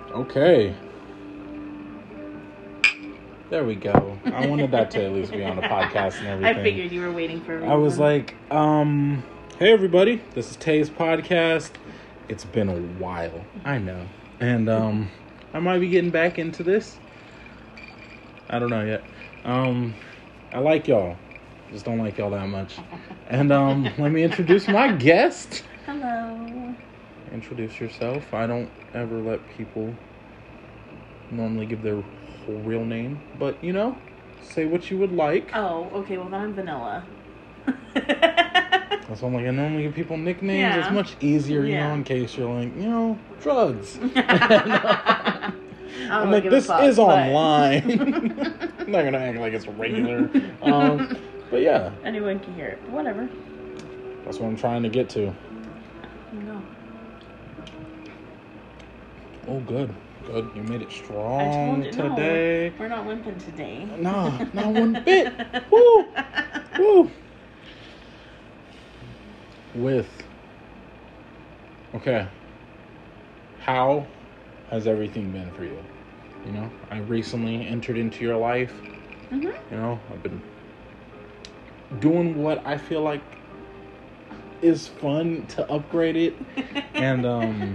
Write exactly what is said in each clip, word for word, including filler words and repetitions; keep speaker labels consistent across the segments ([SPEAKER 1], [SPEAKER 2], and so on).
[SPEAKER 1] Okay. There we go. I wanted that to at least be on the podcast and everything.
[SPEAKER 2] I figured you were waiting for a reason.
[SPEAKER 1] I was like, um, hey everybody, this is Tay's podcast. It's been a while, I know. And um, I might be getting back into this. I don't know yet. Um, I like y'all. Just don't like y'all that much. And um, let me introduce my guest.
[SPEAKER 2] Hello.
[SPEAKER 1] Introduce yourself. I don't ever let people normally give their whole real name, but you know, say what you would like.
[SPEAKER 2] Oh, okay. Well, then I'm Vanilla.
[SPEAKER 1] That's why I'm like, I normally give people nicknames.
[SPEAKER 2] Yeah.
[SPEAKER 1] It's much easier, you
[SPEAKER 2] Yeah.
[SPEAKER 1] know, in case you're like, you know, drugs.
[SPEAKER 2] I
[SPEAKER 1] I'm
[SPEAKER 2] don't
[SPEAKER 1] like,
[SPEAKER 2] give a
[SPEAKER 1] this
[SPEAKER 2] fuck,
[SPEAKER 1] is
[SPEAKER 2] but-
[SPEAKER 1] online. I'm not gonna act like it's regular. Um, but yeah,
[SPEAKER 2] Anyone can hear it. Whatever.
[SPEAKER 1] that's what I'm trying to get to.
[SPEAKER 2] No.
[SPEAKER 1] Oh, good, good. You made it
[SPEAKER 2] I
[SPEAKER 1] strong
[SPEAKER 2] told you.
[SPEAKER 1] today.
[SPEAKER 2] No, we're not limping today.
[SPEAKER 1] No, not one bit. Woo, woo. With, okay, how has everything been for you? You know, I recently entered into your life.
[SPEAKER 2] Mm-hmm.
[SPEAKER 1] You know, I've been doing what I feel like is fun to upgrade it. And, um,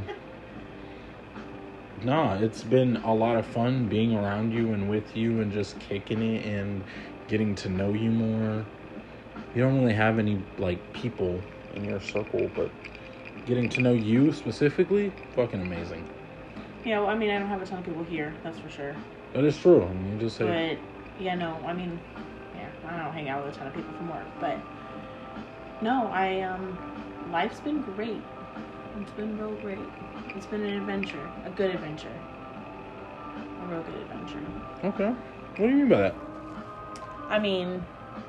[SPEAKER 1] nah, it's been a lot of fun being around you and with you and just kicking it and getting to know you more. You don't really have any, like, people in your circle, but getting to know you specifically, fucking amazing.
[SPEAKER 2] You know, I mean, I don't have a ton of people here, that's for sure.
[SPEAKER 1] That is true. I mean, you just say...
[SPEAKER 2] But, yeah, no, I mean, yeah, I don't hang out with a ton of people from work, but, no, I, um, life's been great. It's been real great. It's been an adventure, a good adventure. A real good adventure.
[SPEAKER 1] Okay. What do you mean by that?
[SPEAKER 2] I mean,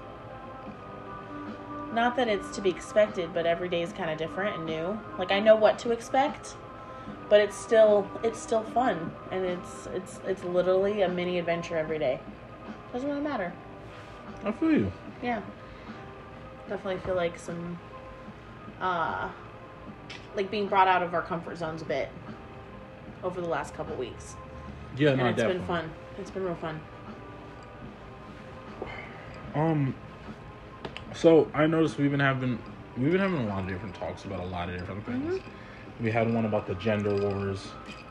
[SPEAKER 2] not that it's to be expected, but every day is kind of different and new. Like, I know what to expect, but it's still it's still fun, and it's it's it's literally a mini adventure every day. Doesn't really matter.
[SPEAKER 1] I feel you.
[SPEAKER 2] Yeah, definitely feel like some, uh, like being brought out of our comfort zones a bit over the last couple weeks.
[SPEAKER 1] Yeah,
[SPEAKER 2] and
[SPEAKER 1] no,
[SPEAKER 2] it's
[SPEAKER 1] definitely.
[SPEAKER 2] been fun. It's been real fun.
[SPEAKER 1] Um, so I noticed we've been having we've been having a lot of different talks about a lot of different things. Mm-hmm. We had one about the gender wars,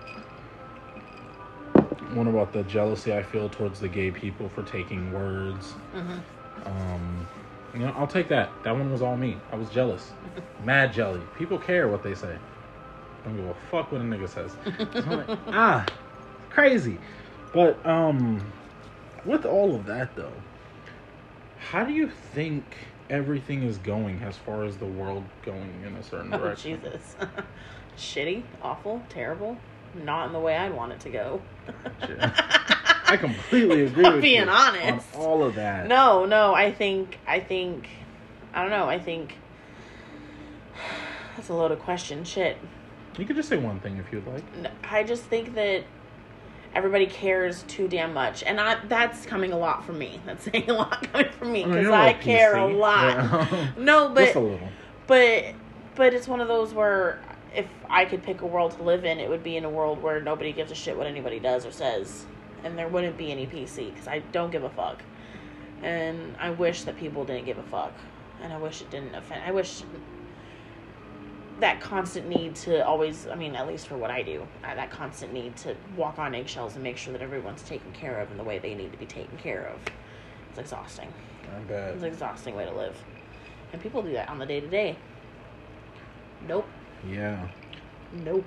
[SPEAKER 1] one about the jealousy I feel towards the gay people for taking words. Mm-hmm. Um, you know, I'll take that. That one was all me. I was jealous, mad jelly. People care what they say. Don't give a fuck what a nigga says. So I'm like, ah, crazy. But um, with all of that though, how do you think everything is going as far as the world going in a certain
[SPEAKER 2] Oh,
[SPEAKER 1] direction?
[SPEAKER 2] Jesus. Shitty, awful, terrible. Not in the way I'd want it to go.
[SPEAKER 1] I completely agree with
[SPEAKER 2] being
[SPEAKER 1] you
[SPEAKER 2] honest.
[SPEAKER 1] on all of that.
[SPEAKER 2] No, no, I think, I think, I don't know, I think, that's a loaded question. Shit.
[SPEAKER 1] You could just say one thing if you'd like.
[SPEAKER 2] I just think that everybody cares too damn much, and I, that's coming a lot from me. That's saying a lot coming from me, because I care a lot. Yeah. No, but
[SPEAKER 1] just a little.
[SPEAKER 2] But but it's one of those where if I could pick a world to live in, it would be in a world where nobody gives a shit what anybody does or says, and there wouldn't be any P C, because I don't give a fuck, and I wish that people didn't give a fuck, and I wish it didn't offend. I wish that constant need to always, I mean, at least for what I do, uh, that constant need to walk on eggshells and make sure that everyone's taken care of in the way they need to be taken care of. It's exhausting.
[SPEAKER 1] I bet.
[SPEAKER 2] It's an exhausting way to live. And people do that on the day-to-day. Nope.
[SPEAKER 1] Yeah.
[SPEAKER 2] Nope.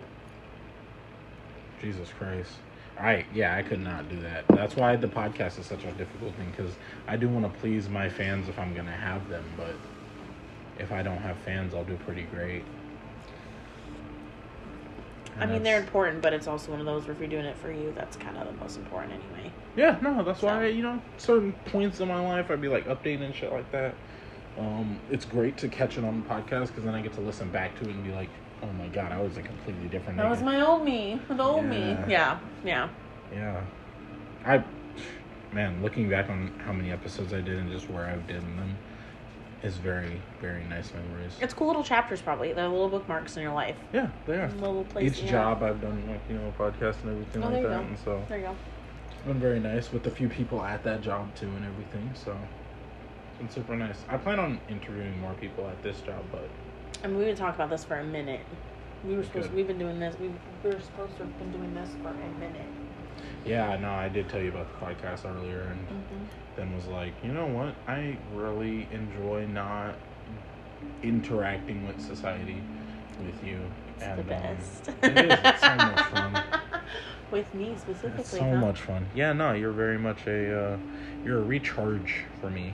[SPEAKER 1] Jesus Christ. I, yeah, I could not do that. That's why the podcast is such a difficult thing, because I do want to please my fans if I'm going to have them, but if I don't have fans, I'll do pretty great.
[SPEAKER 2] I mean, they're important, but it's also one of those where if you're doing it for you, that's kind of the most important anyway.
[SPEAKER 1] Yeah, no, that's
[SPEAKER 2] so.
[SPEAKER 1] why, you know, certain points in my life, I'd be, like, updating and shit like that. Um, it's great to catch it on the podcast, because then I get to listen back to it and be like, oh my god, I was a completely different
[SPEAKER 2] That
[SPEAKER 1] nigga.
[SPEAKER 2] was my old me. The old
[SPEAKER 1] yeah.
[SPEAKER 2] me. Yeah, yeah.
[SPEAKER 1] Yeah. I, man, looking back on how many episodes I did and just where I've done them, is very, very nice memories.
[SPEAKER 2] It's cool little chapters, probably. They're little bookmarks in your life.
[SPEAKER 1] Yeah, they are.
[SPEAKER 2] Little place,
[SPEAKER 1] Each
[SPEAKER 2] yeah.
[SPEAKER 1] job I've done, like, you know, a podcast and everything
[SPEAKER 2] Oh,
[SPEAKER 1] like
[SPEAKER 2] there you
[SPEAKER 1] that.
[SPEAKER 2] go.
[SPEAKER 1] And so
[SPEAKER 2] There you go.
[SPEAKER 1] it's been very nice with a few people at that job too and everything. So it's been super nice. I plan on interviewing more people at this job, but
[SPEAKER 2] I mean, we didn't talk about this for a minute. We were supposed.
[SPEAKER 1] Good.
[SPEAKER 2] We've been doing this. We we were supposed to have been doing this for a minute.
[SPEAKER 1] yeah, no, I did tell you about the podcast earlier, and
[SPEAKER 2] Mm-hmm.
[SPEAKER 1] then was like, you know what? I really enjoy not interacting with society with you.
[SPEAKER 2] It's
[SPEAKER 1] and
[SPEAKER 2] the best.
[SPEAKER 1] Um, it is. It's so much fun.
[SPEAKER 2] With me specifically.
[SPEAKER 1] It's so
[SPEAKER 2] huh?
[SPEAKER 1] much fun. Yeah, no, you're very much a, uh, you're a recharge for me.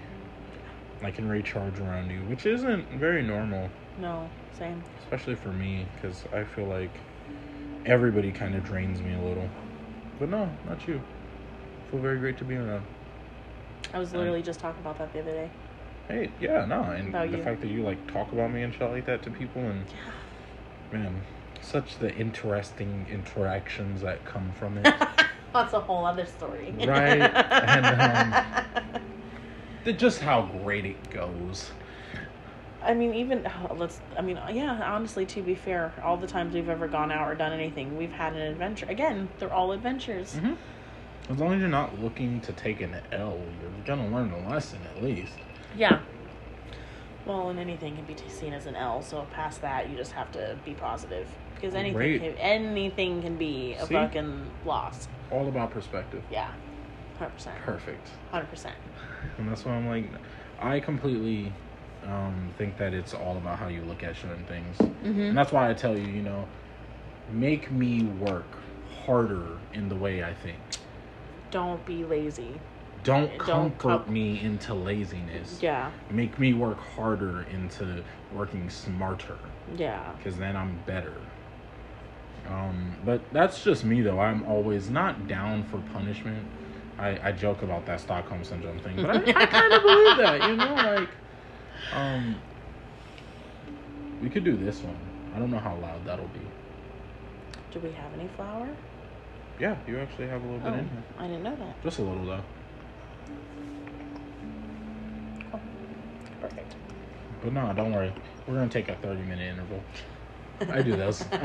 [SPEAKER 1] I can recharge around you, which isn't very normal,
[SPEAKER 2] No, same.
[SPEAKER 1] especially for me, because I feel like everybody kind of drains me a little. But no, not you. I feel very great to be around.
[SPEAKER 2] I was literally just talking about that the other day.
[SPEAKER 1] Hey, yeah, no, and
[SPEAKER 2] About
[SPEAKER 1] the
[SPEAKER 2] you.
[SPEAKER 1] fact that you like talk about me and shit like that to people, and man, such the interesting interactions that come from it.
[SPEAKER 2] That's a whole other story.
[SPEAKER 1] Right, and, um, the- just how great it goes.
[SPEAKER 2] I mean, even oh, let's. I mean, yeah. Honestly, to be fair, all the times we've ever gone out or done anything, we've had an adventure. Again, they're all adventures.
[SPEAKER 1] Mm-hmm. As long as you're not looking to take an L, you're gonna learn a lesson at least.
[SPEAKER 2] Yeah. Well, and anything can be t- seen as an L. So past that, you just have to be positive because anything,
[SPEAKER 1] Great.
[SPEAKER 2] can, anything can be a
[SPEAKER 1] See?
[SPEAKER 2] fucking loss.
[SPEAKER 1] All about perspective.
[SPEAKER 2] Yeah, hundred percent.
[SPEAKER 1] Perfect.
[SPEAKER 2] Hundred percent.
[SPEAKER 1] And that's why I'm like, I completely um, think that it's all about how you look at certain things.
[SPEAKER 2] Mm-hmm.
[SPEAKER 1] And that's why I tell you, you know, make me work harder in the way I think.
[SPEAKER 2] Don't be lazy.
[SPEAKER 1] Don't
[SPEAKER 2] Don't
[SPEAKER 1] comfort
[SPEAKER 2] com-
[SPEAKER 1] me into laziness.
[SPEAKER 2] Yeah.
[SPEAKER 1] Make me work harder into working smarter,
[SPEAKER 2] Yeah.
[SPEAKER 1] because then I'm better. Um, but that's just me, though. I'm always not down for punishment. I, I joke about that Stockholm Syndrome thing, but I, I kind of believe that, you know? Like, um, we could do this one. I don't know how loud that'll be.
[SPEAKER 2] Do we have any flour?
[SPEAKER 1] Yeah, you actually have a little bit
[SPEAKER 2] Oh,
[SPEAKER 1] in here.
[SPEAKER 2] I didn't know that.
[SPEAKER 1] Just a little, though.
[SPEAKER 2] Oh, perfect.
[SPEAKER 1] But no, don't worry. We're going to take a thirty-minute interval. I do those.
[SPEAKER 2] my,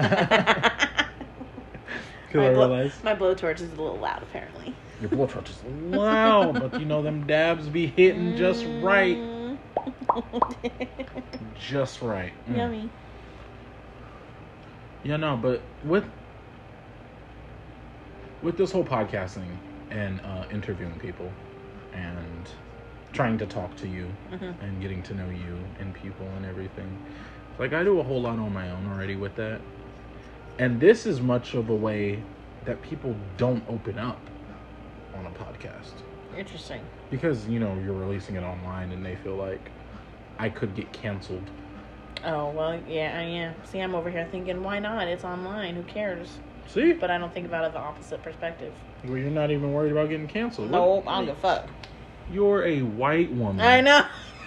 [SPEAKER 1] Because I
[SPEAKER 2] blow-
[SPEAKER 1] realize
[SPEAKER 2] my blowtorch is a little loud, apparently.
[SPEAKER 1] your blowtorch is loud, but you know them dabs be hitting just right.
[SPEAKER 2] Mm.
[SPEAKER 1] Just right. Mm.
[SPEAKER 2] Yummy.
[SPEAKER 1] Yeah, no, but with with this whole podcasting and uh, interviewing people and trying to talk to you
[SPEAKER 2] Mm-hmm.
[SPEAKER 1] and getting to know you and people and everything, like I do a whole lot on my own already with that. And this is much of a way that people don't open up on a podcast.
[SPEAKER 2] Interesting.
[SPEAKER 1] Because, you know, you're releasing it online and they feel like I could get canceled.
[SPEAKER 2] Oh, well, yeah, yeah. See, I'm over here thinking, why not? It's online. Who cares?
[SPEAKER 1] See?
[SPEAKER 2] But I don't think about it the opposite perspective.
[SPEAKER 1] Well, you're not even worried about getting canceled.
[SPEAKER 2] Nope,
[SPEAKER 1] What-
[SPEAKER 2] I don't give a fuck.
[SPEAKER 1] You're a white woman.
[SPEAKER 2] I know.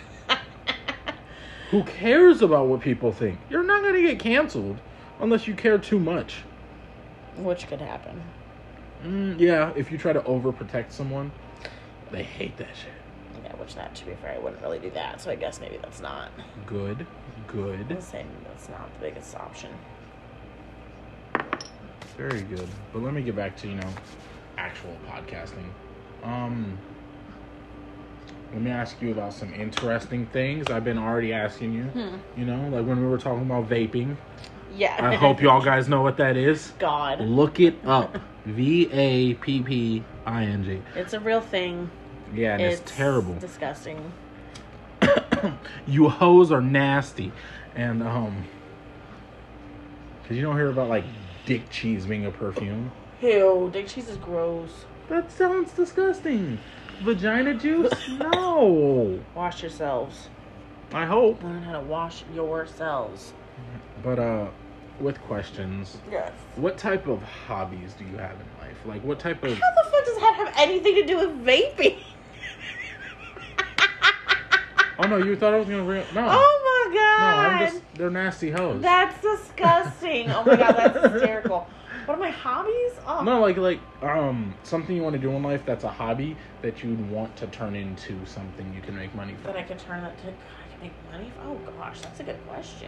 [SPEAKER 1] Who cares about what people think? You're not going to get canceled unless you care too much.
[SPEAKER 2] Which could happen.
[SPEAKER 1] Mm, yeah, if you try to overprotect someone, they hate that shit.
[SPEAKER 2] Yeah, which that, to be fair, I wouldn't really do that. So I guess maybe that's not.
[SPEAKER 1] Good, good.
[SPEAKER 2] I'm saying that's not the biggest option.
[SPEAKER 1] Very good. But let me get back to, you know, actual podcasting. Um, let me ask you about some interesting things I've been already asking you.
[SPEAKER 2] Hmm.
[SPEAKER 1] You know, like when we were talking about vaping.
[SPEAKER 2] Yeah.
[SPEAKER 1] I hope y'all guys know what that is.
[SPEAKER 2] God.
[SPEAKER 1] Look it up. V A P P I N G.
[SPEAKER 2] It's a real thing.
[SPEAKER 1] Yeah, and it's, terrible.
[SPEAKER 2] Disgusting.
[SPEAKER 1] You hoes are nasty. And, um, because you don't hear about, like, dick cheese being a perfume.
[SPEAKER 2] Ew, dick cheese is gross.
[SPEAKER 1] That sounds disgusting. Vagina juice? No.
[SPEAKER 2] Wash yourselves.
[SPEAKER 1] I hope.
[SPEAKER 2] Learn how to wash yourselves.
[SPEAKER 1] But, uh, with questions,
[SPEAKER 2] Yes.
[SPEAKER 1] what type of hobbies do you have in life? Like, what type of...
[SPEAKER 2] How the fuck does that have anything to do with vaping?
[SPEAKER 1] Oh, no, you thought I was going to bring... No.
[SPEAKER 2] Oh my god.
[SPEAKER 1] No, I'm just... They're nasty hoes.
[SPEAKER 2] That's disgusting. Oh my god, that's hysterical. What are my hobbies? Oh.
[SPEAKER 1] No, like, like, um, something you want to do in life that's a hobby that you'd want to turn into something you can make money from.
[SPEAKER 2] That I can turn that to... I could make money? Oh gosh, that's a good question.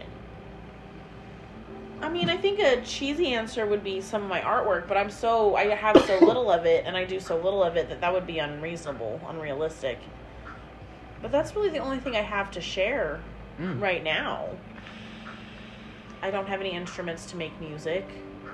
[SPEAKER 2] I mean, I think a cheesy answer would be some of my artwork, but I'm so, I have so little of it, and I do so little of it that that would be unreasonable, unrealistic. But that's really the only thing I have to share mm. right now. I don't have any instruments to make music.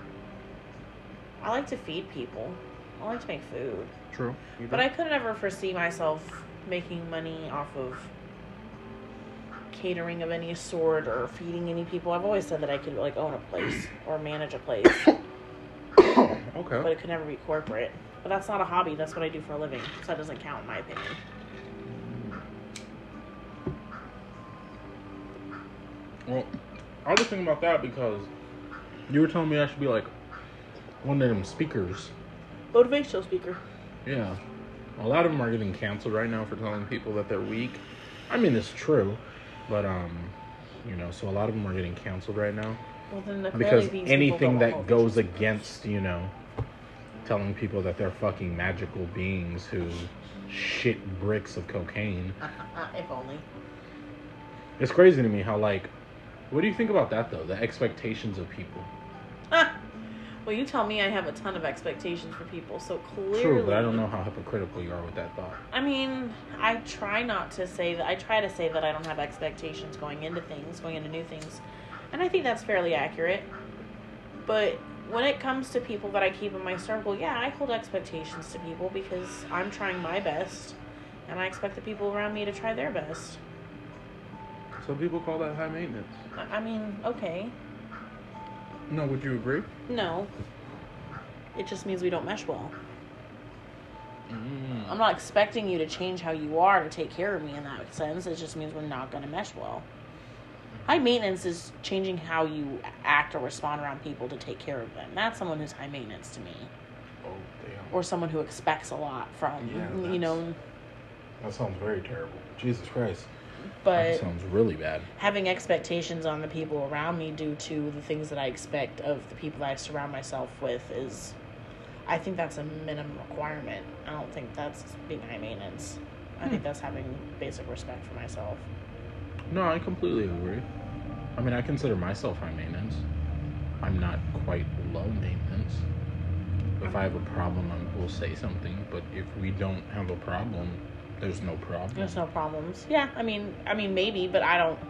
[SPEAKER 2] I like to feed people. I like to make food.
[SPEAKER 1] True.
[SPEAKER 2] But I could never foresee myself making money off of catering of any sort or feeding any people. I've always said that I could like own a place or manage a place.
[SPEAKER 1] Okay.
[SPEAKER 2] But it could never be corporate. But that's not a hobby. That's what I do for a living. So that doesn't count in my opinion.
[SPEAKER 1] Well, I was thinking about that because you were telling me I should be like one of them speakers.
[SPEAKER 2] Motivational speaker.
[SPEAKER 1] Yeah. A lot of them are getting canceled right now for telling people that they're weak. I mean, it's true. But, um, you know, so a lot of them are getting canceled right now.
[SPEAKER 2] Well, then
[SPEAKER 1] because anything that goes against, you know, telling people that they're fucking magical beings who shit bricks of cocaine.
[SPEAKER 2] If only.
[SPEAKER 1] It's crazy to me how, like, what do you think about that, though? The expectations of people.
[SPEAKER 2] Ah. Well, you tell me I have a ton of expectations for people, so clearly...
[SPEAKER 1] True, but I don't know how hypocritical you are with that thought.
[SPEAKER 2] I mean, I try not to say that... I try to say that I don't have expectations going into things, going into new things. And I think that's fairly accurate. But when it comes to people that I keep in my circle, yeah, I hold expectations to people because I'm trying my best. And I expect the people around me to try their best.
[SPEAKER 1] Some people call that high maintenance.
[SPEAKER 2] I mean, okay.
[SPEAKER 1] No, would you agree?
[SPEAKER 2] No. It just means we don't mesh well.
[SPEAKER 1] Mm.
[SPEAKER 2] I'm not expecting you to change how you are to take care of me in that sense. It just means we're not going to mesh well. High maintenance is changing how you act or respond around people to take care of them. That's someone who's high maintenance to me.
[SPEAKER 1] Oh, damn.
[SPEAKER 2] Or someone who expects a lot from,
[SPEAKER 1] yeah,
[SPEAKER 2] you know.
[SPEAKER 1] That sounds very terrible. Jesus Christ.
[SPEAKER 2] But
[SPEAKER 1] that sounds really bad.
[SPEAKER 2] Having expectations on the people around me due to the things that I expect of the people that I surround myself with is, I think that's a minimum requirement. I don't think that's being high maintenance. I hmm. think that's having basic respect for myself.
[SPEAKER 1] No, I completely agree. I mean, I consider myself high maintenance. I'm not quite low maintenance. If I have a problem, I will say something. But if we don't have a problem, there's no problem.
[SPEAKER 2] There's no problems. Yeah, I mean, I mean, maybe, but I don't.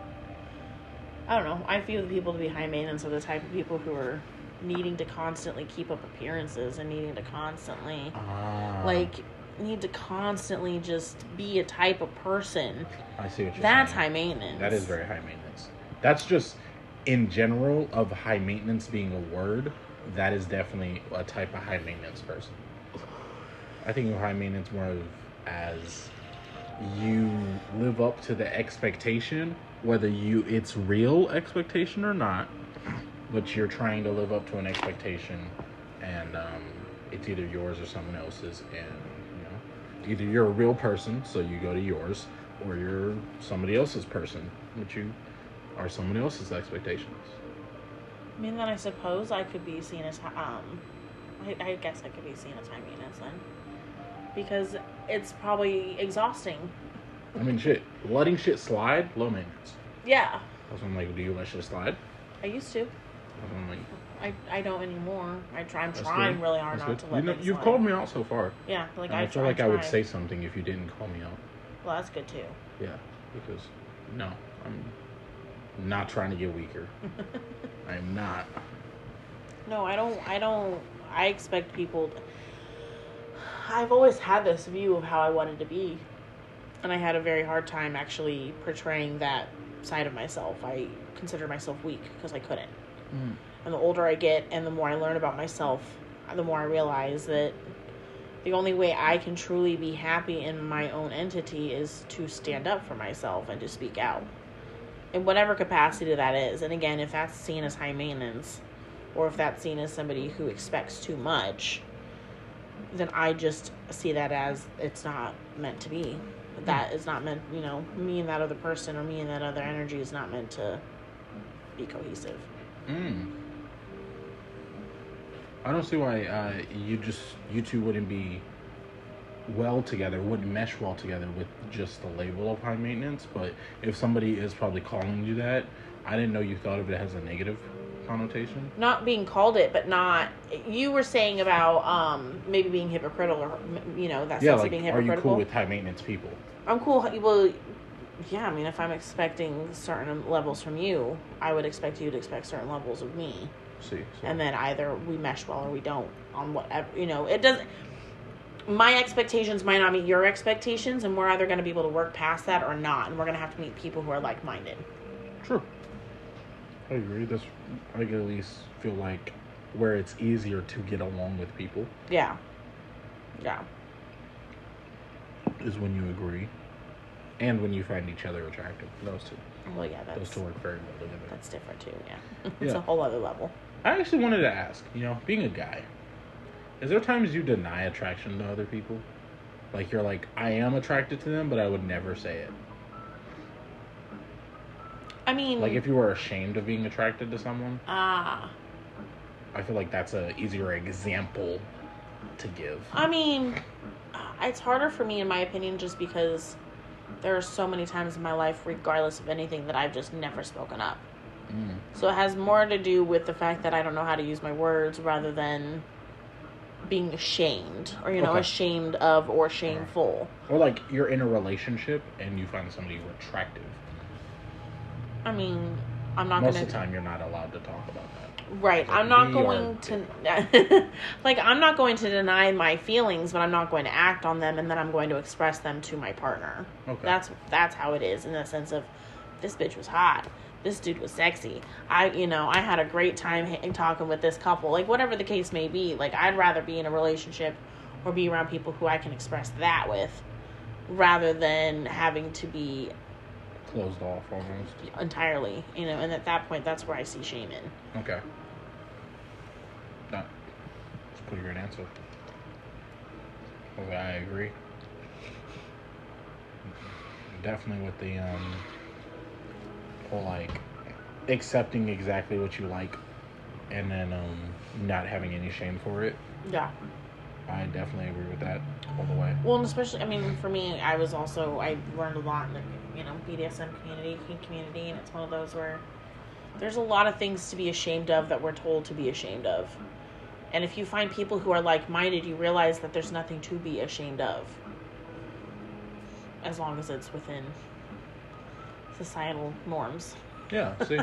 [SPEAKER 2] I don't know. I feel the people to be high maintenance are the type of people who are needing to constantly keep up appearances and needing to constantly,
[SPEAKER 1] ah.
[SPEAKER 2] like, need to constantly just be a type of person.
[SPEAKER 1] I see what you're
[SPEAKER 2] That's
[SPEAKER 1] saying.
[SPEAKER 2] high maintenance.
[SPEAKER 1] That is very high maintenance. That's just in general of high maintenance being a word. That is definitely a type of high maintenance person. I think of high maintenance more of as you live up to the expectation, whether you it's real expectation or not, but you're trying to live up to an expectation, and um, it's either yours or someone else's, and you know, either you're a real person, so you go to yours, or you're somebody else's person, which you are someone else's expectations.
[SPEAKER 2] I mean, then I suppose I could be seen as um, I, I guess I could be seen as high maintenance then. Because it's probably exhausting.
[SPEAKER 1] I mean, shit. Letting shit slide, low maintenance.
[SPEAKER 2] Yeah.
[SPEAKER 1] That's when I'm like, do you let shit slide?
[SPEAKER 2] I used to.
[SPEAKER 1] That's when I'm like,
[SPEAKER 2] I, I don't anymore. I try, I'm trying really hard
[SPEAKER 1] That's
[SPEAKER 2] not
[SPEAKER 1] good.
[SPEAKER 2] to let
[SPEAKER 1] you know,
[SPEAKER 2] things
[SPEAKER 1] You've
[SPEAKER 2] slide.
[SPEAKER 1] called me out so far.
[SPEAKER 2] Yeah. like
[SPEAKER 1] and
[SPEAKER 2] I,
[SPEAKER 1] I feel
[SPEAKER 2] I
[SPEAKER 1] like
[SPEAKER 2] try.
[SPEAKER 1] I would say something if you didn't call me out.
[SPEAKER 2] Well, that's good too.
[SPEAKER 1] Yeah. Because, no. I'm not trying to get weaker. I'm not.
[SPEAKER 2] No, I don't, I don't, I expect people to, I've always had this view of how I wanted to be, and I had a very hard time actually portraying that side of myself. I consider myself weak because I couldn't. Mm. And the older I get and the more I learn about myself, the more I realize that the only way I can truly be happy in my own entity is to stand up for myself and to speak out. In whatever capacity that is. And again, if that's seen as high maintenance, or if that's seen as somebody who expects too much, then I just see that as it's not meant to be. That is not meant, you know, me and that other person or me and that other energy is not meant to be cohesive.
[SPEAKER 1] Mm. I don't see why uh, you just, you two wouldn't be well together, wouldn't mesh well together with just the label of high maintenance. But if somebody is probably calling you that, I didn't know you thought of it as a negative connotation.
[SPEAKER 2] Not being called it, but not. You were saying about um maybe being hypocritical, or you know that
[SPEAKER 1] Yeah,
[SPEAKER 2] sense
[SPEAKER 1] like,
[SPEAKER 2] of being
[SPEAKER 1] are
[SPEAKER 2] hypocritical.
[SPEAKER 1] you cool with high maintenance people?
[SPEAKER 2] I'm cool. Well, yeah. I mean, if I'm expecting certain levels from you, I would expect you to expect certain levels of me.
[SPEAKER 1] See, so.
[SPEAKER 2] And then either we mesh well or we don't on whatever, you know, it doesn't, my expectations might not meet your expectations, and we're either going to be able to work past that or not, and we're going to have to meet people who are like-minded.
[SPEAKER 1] True. I agree. This, I can at least feel like where it's easier to get along with people.
[SPEAKER 2] Yeah. Yeah.
[SPEAKER 1] Is when you agree. And when you find each other attractive. Those two.
[SPEAKER 2] Well, yeah, that's...
[SPEAKER 1] Those two work very well together.
[SPEAKER 2] That's different, too, yeah. It's
[SPEAKER 1] Yeah.
[SPEAKER 2] a whole other level.
[SPEAKER 1] I actually wanted to ask, you know, being a guy, is there times you deny attraction to other people? Like, you're like, I am attracted to them, but I would never say it.
[SPEAKER 2] I mean...
[SPEAKER 1] Like, if you were ashamed of being attracted to someone,
[SPEAKER 2] Ah.
[SPEAKER 1] I feel like that's a easier example to give.
[SPEAKER 2] I mean, it's harder for me, in my opinion, just because there are so many times in my life, regardless of anything, that I've just never spoken up.
[SPEAKER 1] Mm.
[SPEAKER 2] So it has more to do with the fact that I don't know how to use my words rather than being ashamed or, you know,
[SPEAKER 1] Okay.
[SPEAKER 2] ashamed of or shameful.
[SPEAKER 1] Or, like, you're in a relationship and you find somebody attractive.
[SPEAKER 2] I mean, I'm not
[SPEAKER 1] Most
[SPEAKER 2] going
[SPEAKER 1] of the time, you're not allowed to talk about that.
[SPEAKER 2] Right.
[SPEAKER 1] Like,
[SPEAKER 2] I'm not
[SPEAKER 1] we
[SPEAKER 2] going
[SPEAKER 1] are
[SPEAKER 2] to... like, I'm not going to deny my feelings, but I'm not going to act on them, and then I'm going to express them to my partner.
[SPEAKER 1] Okay.
[SPEAKER 2] That's that's how it is, in the sense of, this bitch was hot. This dude was sexy. I, you know, I had a great time ha- talking with this couple. Like, whatever the case may be. Like, I'd rather be in a relationship or be around people who I can express that with, rather than having to be
[SPEAKER 1] Closed off, almost.
[SPEAKER 2] entirely, you know. And at that point, that's where I see shame in.
[SPEAKER 1] Okay. That, that's a pretty great answer. Okay, I agree. Definitely with the, um... or like accepting exactly what you like and then um not having any shame for it.
[SPEAKER 2] Yeah.
[SPEAKER 1] I definitely agree with that all the way.
[SPEAKER 2] Well, and especially, I mean, for me, I was also, I learned a lot in the, you know, B D S M community, kink community, and it's one of those where there's a lot of things to be ashamed of that we're told to be ashamed of. And if you find people who are like-minded, you realize that there's nothing to be ashamed of. As long as it's within societal norms.
[SPEAKER 1] Yeah, see?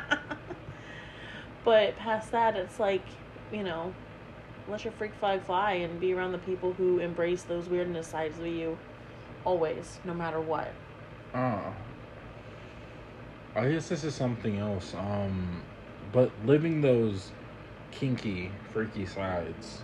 [SPEAKER 2] But past that, it's like, you know, let your freak flag fly and be around the people who embrace those weirdness sides of you always, no matter what.
[SPEAKER 1] Uh, I guess this is something else. Um, but living those kinky, freaky sides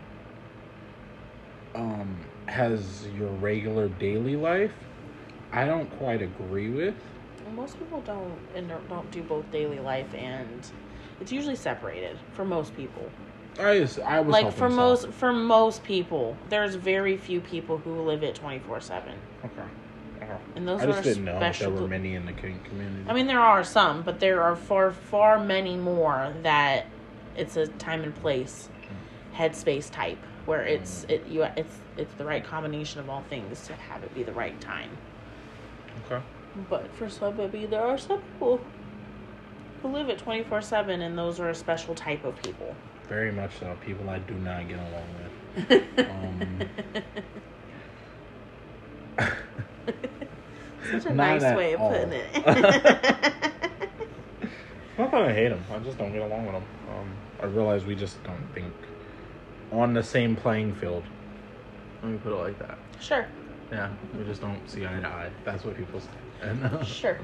[SPEAKER 1] um, has your regular daily life, I don't quite agree with.
[SPEAKER 2] Most people don't and don't don't do both daily life, and it's usually separated for most people.
[SPEAKER 1] I just, I was
[SPEAKER 2] Like
[SPEAKER 1] hoping
[SPEAKER 2] for
[SPEAKER 1] so.
[SPEAKER 2] most for most people, there's very few people who live it twenty-four seven.
[SPEAKER 1] Okay. Uh-huh.
[SPEAKER 2] And those
[SPEAKER 1] I just
[SPEAKER 2] are
[SPEAKER 1] didn't know if there
[SPEAKER 2] special-
[SPEAKER 1] were many in the kink community.
[SPEAKER 2] I mean, there are some, but there are far far many more that it's a time and place, headspace type, where it's it you it's it's the right combination of all things to have it be the right time.
[SPEAKER 1] Okay.
[SPEAKER 2] But for somebody, there are some people who live it twenty-four seven, and those are a special type of people.
[SPEAKER 1] Very much so. People I do not get along with. um,
[SPEAKER 2] Such a
[SPEAKER 1] Not
[SPEAKER 2] nice
[SPEAKER 1] at
[SPEAKER 2] way of
[SPEAKER 1] all.
[SPEAKER 2] putting it.
[SPEAKER 1] Not that I hate them. I just don't get along with them. Um, I realize we just don't think on the same playing field. Let me put it like that.
[SPEAKER 2] Sure.
[SPEAKER 1] Yeah, we just don't see eye to eye. That's what people say. And, uh,
[SPEAKER 2] Sure.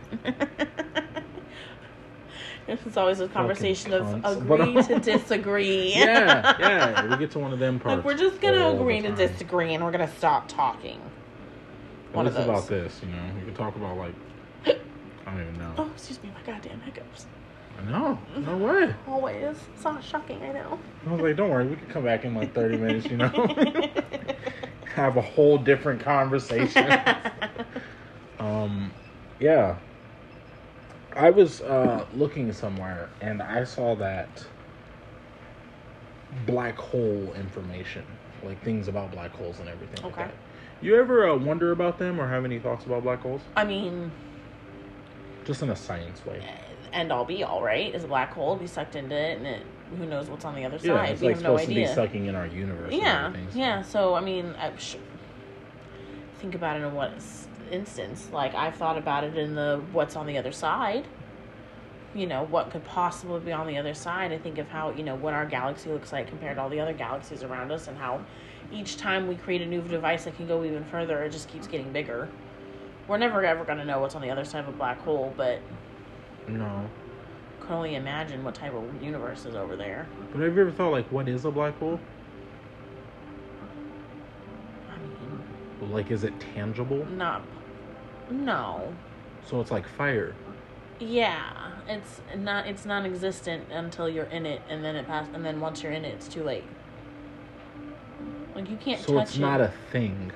[SPEAKER 2] It's always a conversation of
[SPEAKER 1] cunts.
[SPEAKER 2] agree
[SPEAKER 1] But-
[SPEAKER 2] to disagree.
[SPEAKER 1] yeah, yeah. We get to one of them parts.
[SPEAKER 2] Like, we're just going to
[SPEAKER 1] all the
[SPEAKER 2] agree to
[SPEAKER 1] time.
[SPEAKER 2] disagree, and we're going to stop talking.
[SPEAKER 1] At
[SPEAKER 2] One of
[SPEAKER 1] least
[SPEAKER 2] those.
[SPEAKER 1] about this, you know. We can talk about, like, I don't even know.
[SPEAKER 2] Oh, excuse me, my goddamn hiccups.
[SPEAKER 1] I know. No way.
[SPEAKER 2] Always. It's not shocking, I know.
[SPEAKER 1] I was like, don't worry. We can come back in, like, thirty minutes, you know. Have a whole different conversation. um, yeah. I was uh, looking somewhere, and I saw that black hole information like things about black holes and everything
[SPEAKER 2] Okay.
[SPEAKER 1] like that. You ever uh, wonder about them or have any thoughts about black holes?
[SPEAKER 2] I mean,
[SPEAKER 1] just in a science way.
[SPEAKER 2] End all be all, right? Is a black hole, be sucked into it, and it, who knows what's on the other
[SPEAKER 1] Yeah,
[SPEAKER 2] side?
[SPEAKER 1] it's
[SPEAKER 2] We
[SPEAKER 1] like
[SPEAKER 2] have no
[SPEAKER 1] supposed to
[SPEAKER 2] idea.
[SPEAKER 1] be sucking in our universe.
[SPEAKER 2] Yeah,
[SPEAKER 1] and everything, so.
[SPEAKER 2] yeah. So I mean, I sh- think about it in what instance. Like I've thought about it in the what's on the other side. You know, what could possibly be on the other side. I think of how, you know, what our galaxy looks like compared to all the other galaxies around us, and how each time we create a new device that can go even further, it just keeps getting bigger. We're never ever going to know what's on the other side of a black hole, but
[SPEAKER 1] no,
[SPEAKER 2] can only imagine what type of universe is over there.
[SPEAKER 1] But have you ever thought, like, what is a black hole?
[SPEAKER 2] I mean,
[SPEAKER 1] like, is it tangible?
[SPEAKER 2] not, no.
[SPEAKER 1] So it's like fire.
[SPEAKER 2] Yeah, it's not. It's non-existent until you're in it, and then it pass. And then once you're in it, it's too late. Like you can't
[SPEAKER 1] So
[SPEAKER 2] touch
[SPEAKER 1] it's
[SPEAKER 2] it.
[SPEAKER 1] not a thing.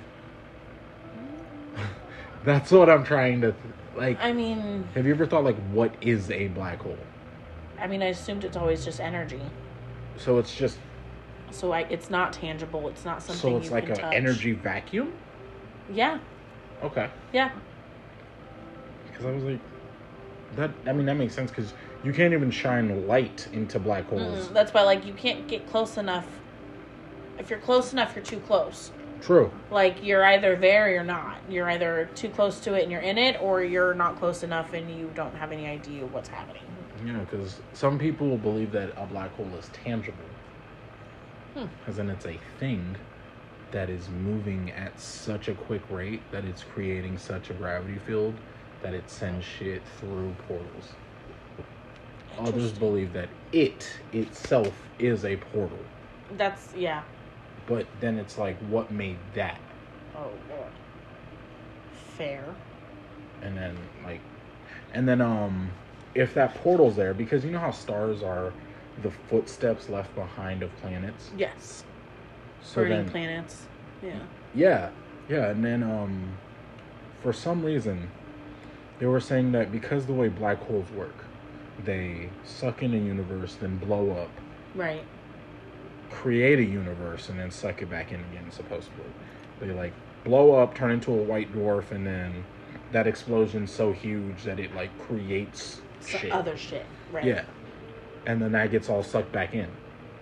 [SPEAKER 1] That's what I'm trying to th- like.
[SPEAKER 2] I mean,
[SPEAKER 1] have you ever thought, like, what is a black hole?
[SPEAKER 2] I mean, I assumed it's always just energy.
[SPEAKER 1] So it's just.
[SPEAKER 2] So I, it's not tangible. It's not something.
[SPEAKER 1] So it's
[SPEAKER 2] you
[SPEAKER 1] like
[SPEAKER 2] can
[SPEAKER 1] an
[SPEAKER 2] touch.
[SPEAKER 1] energy vacuum.
[SPEAKER 2] Yeah.
[SPEAKER 1] Okay.
[SPEAKER 2] Yeah.
[SPEAKER 1] Because I was like, that. I mean, that makes sense because you can't even shine light into black holes.
[SPEAKER 2] Mm, that's why, like, you can't get close enough. If you're close enough, you're too close.
[SPEAKER 1] True.
[SPEAKER 2] Like, you're either there or you're not. You're either too close to it and you're in it, or you're not close enough and you don't have any idea what's happening.
[SPEAKER 1] Yeah, because some people believe that a black hole is tangible.
[SPEAKER 2] Hmm.
[SPEAKER 1] As in, it's a thing that is moving at such a quick rate that it's creating such a gravity field that it sends shit through portals. Others believe that it itself is a portal.
[SPEAKER 2] That's, yeah.
[SPEAKER 1] But then it's like, what made that?
[SPEAKER 2] Oh, Lord. Fair.
[SPEAKER 1] And then, like, and then, um, if that portal's there, because you know how stars are the footsteps left behind of planets?
[SPEAKER 2] Yes.
[SPEAKER 1] So
[SPEAKER 2] Burning
[SPEAKER 1] then,
[SPEAKER 2] planets. Yeah.
[SPEAKER 1] yeah, yeah, and then, um, for some reason, they were saying that because the way black holes work, they suck in a universe, then blow up.
[SPEAKER 2] Right.
[SPEAKER 1] Create a universe and then suck it back in again, supposedly. They like blow up, turn into a white dwarf, and then that explosion's so huge that it like creates
[SPEAKER 2] So
[SPEAKER 1] shit.
[SPEAKER 2] other shit. Right.
[SPEAKER 1] Yeah. And then that gets all sucked back in.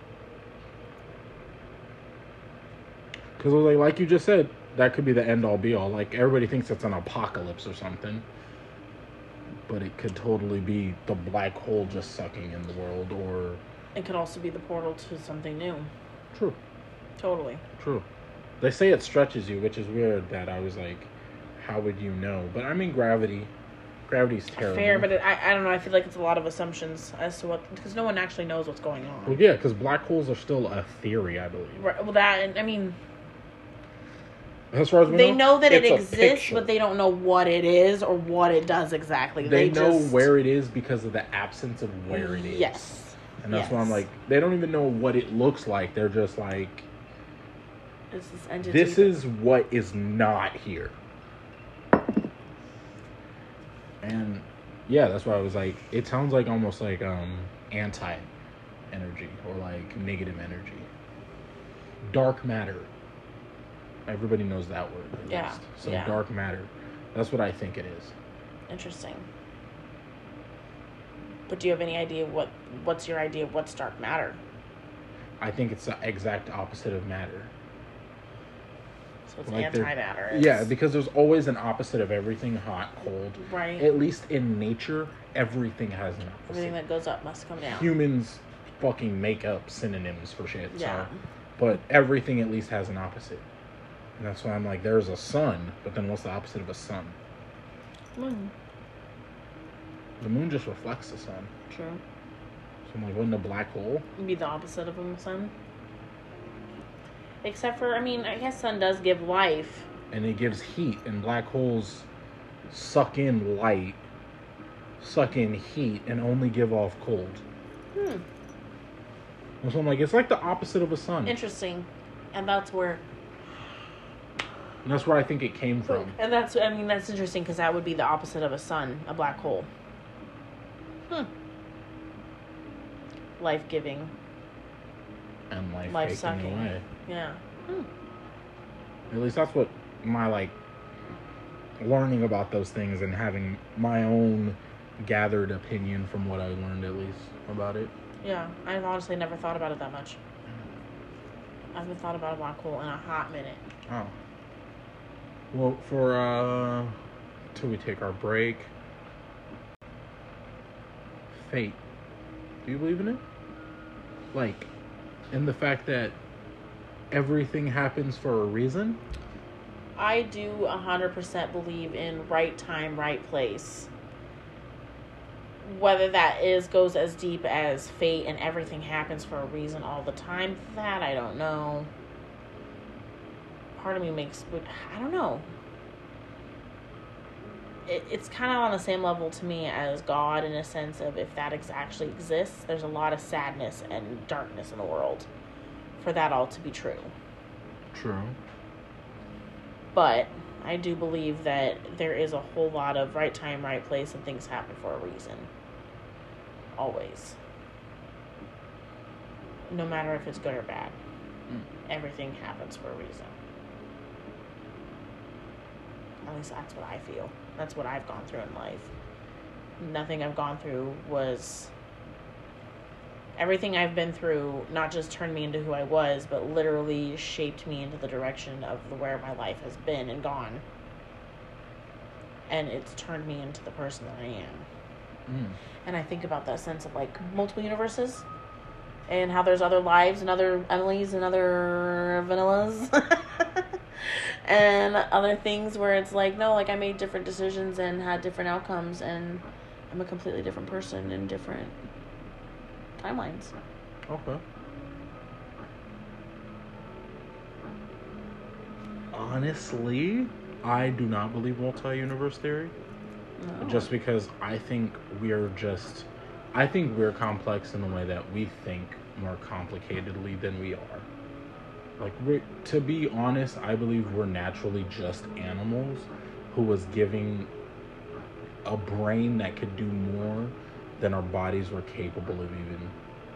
[SPEAKER 1] Because like, like you just said, that could be the end all be all. Like everybody thinks it's an apocalypse or something. But it could totally be the black hole just sucking in the world, or
[SPEAKER 2] It could also be the portal to something new.
[SPEAKER 1] true.
[SPEAKER 2] Totally.
[SPEAKER 1] True. They say it stretches you, which is weird that I was like, how would you know? But I mean, gravity. Gravity's terrible.
[SPEAKER 2] Fair, but it, I, I don't know. I feel like it's a lot of assumptions as to what... Because no one actually knows what's going on.
[SPEAKER 1] Well, yeah, because black holes are still a theory, I believe.
[SPEAKER 2] Right, well, that... And, I mean...
[SPEAKER 1] As far as we
[SPEAKER 2] They
[SPEAKER 1] know,
[SPEAKER 2] know that it
[SPEAKER 1] it's a
[SPEAKER 2] exists,
[SPEAKER 1] picture.
[SPEAKER 2] but they don't know what it is or what it does exactly.
[SPEAKER 1] They,
[SPEAKER 2] They,
[SPEAKER 1] know
[SPEAKER 2] just,
[SPEAKER 1] where it is because of the absence of where it is.
[SPEAKER 2] Yes.
[SPEAKER 1] And that's
[SPEAKER 2] yes.
[SPEAKER 1] why I'm like, they don't even know what it looks like. They're just like,
[SPEAKER 2] It's this entity.
[SPEAKER 1] this is what is not here. And yeah, that's why I was like, it sounds like almost like um anti-energy or like negative energy. Dark matter. Everybody knows that word. At
[SPEAKER 2] Yeah,
[SPEAKER 1] least. So
[SPEAKER 2] yeah.
[SPEAKER 1] dark matter. That's what I think it is.
[SPEAKER 2] Interesting. But do you have any idea what... What's your idea of what's dark matter?
[SPEAKER 1] I think it's the exact opposite of matter.
[SPEAKER 2] So it's
[SPEAKER 1] Like they're-
[SPEAKER 2] antimatter.
[SPEAKER 1] Yeah,
[SPEAKER 2] It's-
[SPEAKER 1] because there's always an opposite of everything, hot, cold.
[SPEAKER 2] Right.
[SPEAKER 1] At least in nature, everything has an opposite.
[SPEAKER 2] Everything that goes up must come down.
[SPEAKER 1] Humans fucking make up synonyms for shit.
[SPEAKER 2] Yeah.
[SPEAKER 1] So, but everything at least has an opposite. And that's why I'm like, there's a sun, but then what's the opposite of a sun?
[SPEAKER 2] Mm,
[SPEAKER 1] The moon just reflects the sun.
[SPEAKER 2] true.
[SPEAKER 1] So I'm like, wouldn't a black hole?
[SPEAKER 2] It'd be the opposite of a sun. Except for, I mean, I guess sun does give life.
[SPEAKER 1] And it gives heat, and black holes suck in light, suck in heat, and only give off cold.
[SPEAKER 2] Hmm.
[SPEAKER 1] So I'm like, it's like the opposite of a sun.
[SPEAKER 2] Interesting. And that's where...
[SPEAKER 1] And that's where I think it came from.
[SPEAKER 2] And that's, I mean, that's interesting because that would be the opposite of a sun, a black hole. Hmm. Life-giving.
[SPEAKER 1] And life,
[SPEAKER 2] Life
[SPEAKER 1] taking
[SPEAKER 2] sucking.
[SPEAKER 1] away.
[SPEAKER 2] Yeah. Hmm.
[SPEAKER 1] At least that's what my, like, learning about those things and having my own gathered opinion from what I learned, at least, about it.
[SPEAKER 2] Yeah, I've honestly never thought about it that much. I haven't thought about a black hole in a hot minute.
[SPEAKER 1] Oh. Well, for, uh, till we take our break, fate. Do you believe in it? Like, in the fact that everything happens for a reason?
[SPEAKER 2] I do one hundred percent believe in right time, right place. Whether that is goes as deep as fate and everything happens for a reason all the time, that I don't know. Part of me makes, I don't know. It, it's kind of on the same level to me as God, in a sense of, if that ex- actually exists, there's a lot of sadness and darkness in the world for that all to be true.
[SPEAKER 1] True.
[SPEAKER 2] But I do believe that there is a whole lot of right time, right place, and things happen for a reason. Always. No matter if it's good or bad.
[SPEAKER 1] Mm.
[SPEAKER 2] Everything happens for a reason. At least that's what I feel. That's what I've gone through in life. Nothing I've gone through was... Everything I've been through not just turned me into who I was, but literally shaped me into the direction of the, where my life has been and gone. And it's turned me into the person that I am.
[SPEAKER 1] Mm.
[SPEAKER 2] And I think about that sense of, like, multiple universes. And how there's other lives and other Emilys and other Vanillas. And other things where it's like, no, like, I made different decisions and had different outcomes. And I'm a completely different person in different timelines.
[SPEAKER 1] Okay. Honestly, I do not believe multi-universe theory.
[SPEAKER 2] No.
[SPEAKER 1] Just because I think we're just... I think we're complex in the way that we think more complicatedly than we are. Like, we're, to be honest, I believe we're naturally just animals who was giving a brain that could do more than our bodies were capable of even.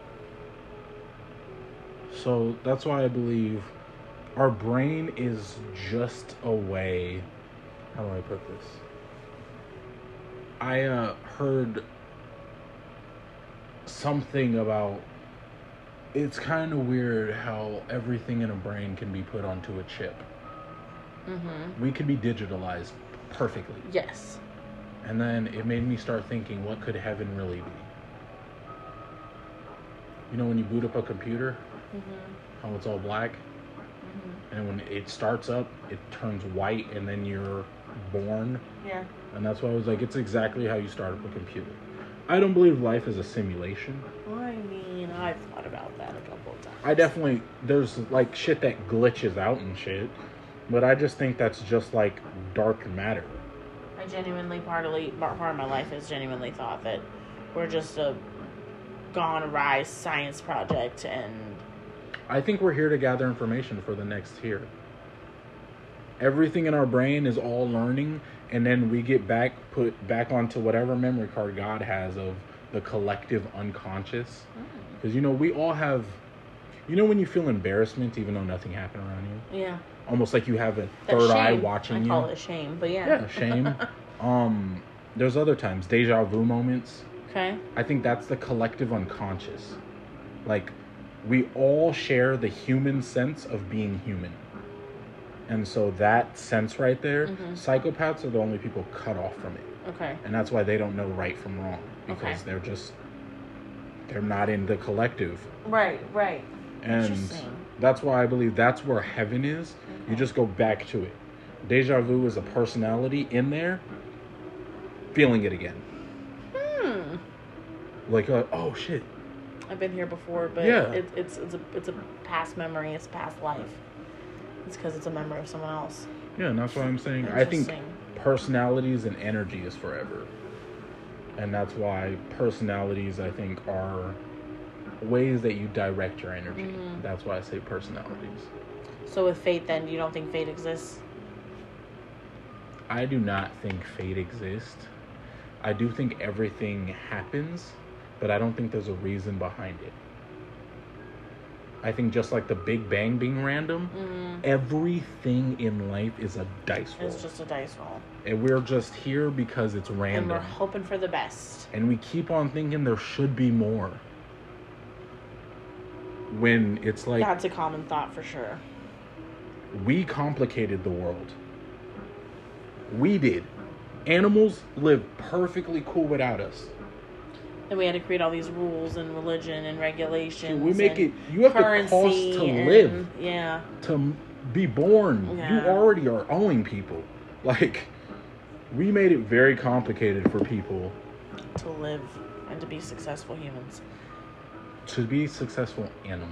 [SPEAKER 1] So that's why I believe our brain is just a way... How do I put this? I uh, heard something about... It's kind of weird how everything in a brain can be put onto a chip.
[SPEAKER 2] Mm-hmm.
[SPEAKER 1] We could be digitalized perfectly.
[SPEAKER 2] Yes.
[SPEAKER 1] And then it made me start thinking, what could heaven really be? You know, when you boot up a computer,
[SPEAKER 2] Mm-hmm.
[SPEAKER 1] how it's all black?
[SPEAKER 2] Mm-hmm.
[SPEAKER 1] And when it starts up, it turns white, and then you're born.
[SPEAKER 2] Yeah.
[SPEAKER 1] And that's why I was like, it's exactly how you start up a computer. I don't believe life is a simulation.
[SPEAKER 2] I mean, I've thought about that a couple of times.
[SPEAKER 1] I definitely, there's like shit that glitches out and shit, but I just think that's just like dark matter.
[SPEAKER 2] I genuinely, part of, part of my life has genuinely thought that we're just a gone awry science project, and
[SPEAKER 1] I think we're here to gather information for the next year. Everything in our brain is all learning, and then we get back, put back onto whatever memory card God has of the collective unconscious. Because, you know, we all have, you know when you feel embarrassment even though nothing happened around you?
[SPEAKER 2] Yeah.
[SPEAKER 1] Almost like you have a
[SPEAKER 2] That
[SPEAKER 1] third eye
[SPEAKER 2] shame.
[SPEAKER 1] watching
[SPEAKER 2] I
[SPEAKER 1] you.
[SPEAKER 2] call it shame, but yeah.
[SPEAKER 1] Yeah, shame. um, there's other times, deja vu moments.
[SPEAKER 2] Okay.
[SPEAKER 1] I think that's the collective unconscious. Like, we all share the human sense of being human. And so that sense right there,
[SPEAKER 2] mm-hmm.
[SPEAKER 1] psychopaths are the only people cut off from it.
[SPEAKER 2] Okay.
[SPEAKER 1] And that's why they don't know right from wrong. Because
[SPEAKER 2] Okay.
[SPEAKER 1] they're just, they're not in the collective.
[SPEAKER 2] Right, right.
[SPEAKER 1] And
[SPEAKER 2] Interesting.
[SPEAKER 1] that's why I believe that's where heaven is.
[SPEAKER 2] Okay.
[SPEAKER 1] You just go back to it. Deja vu is a personality in there, feeling it again.
[SPEAKER 2] Hmm.
[SPEAKER 1] Like, uh, oh shit.
[SPEAKER 2] I've been here before, but
[SPEAKER 1] Yeah.
[SPEAKER 2] it, it's it's a it's a past memory. It's a past life. It's because it's a memory of someone else.
[SPEAKER 1] Yeah, and that's what I'm saying. I think
[SPEAKER 2] Interesting.
[SPEAKER 1] personalities and energy is forever. And that's why personalities, I think, are ways that you direct your energy.
[SPEAKER 2] Mm-hmm.
[SPEAKER 1] That's why I say personalities.
[SPEAKER 2] So with fate, then, you don't think fate exists?
[SPEAKER 1] I do not think fate exists. I do think everything happens, but I don't think there's a reason behind it. I think just like the Big Bang being random,
[SPEAKER 2] mm-hmm.
[SPEAKER 1] everything in life is a dice roll.
[SPEAKER 2] It's just a dice roll.
[SPEAKER 1] And we're just here because it's random.
[SPEAKER 2] And we're hoping for the best.
[SPEAKER 1] And we keep on thinking there should be more. When it's like...
[SPEAKER 2] That's a common thought for sure.
[SPEAKER 1] We complicated the world. We did. Animals live perfectly cool without us.
[SPEAKER 2] And we had to create all these rules and religion and regulations.
[SPEAKER 1] We make
[SPEAKER 2] and
[SPEAKER 1] it... You have the cost to
[SPEAKER 2] and,
[SPEAKER 1] live.
[SPEAKER 2] Yeah.
[SPEAKER 1] To be born.
[SPEAKER 2] Yeah.
[SPEAKER 1] You already are owing people. Like, we made it very complicated for people.
[SPEAKER 2] To live and to be successful humans.
[SPEAKER 1] To be successful animals.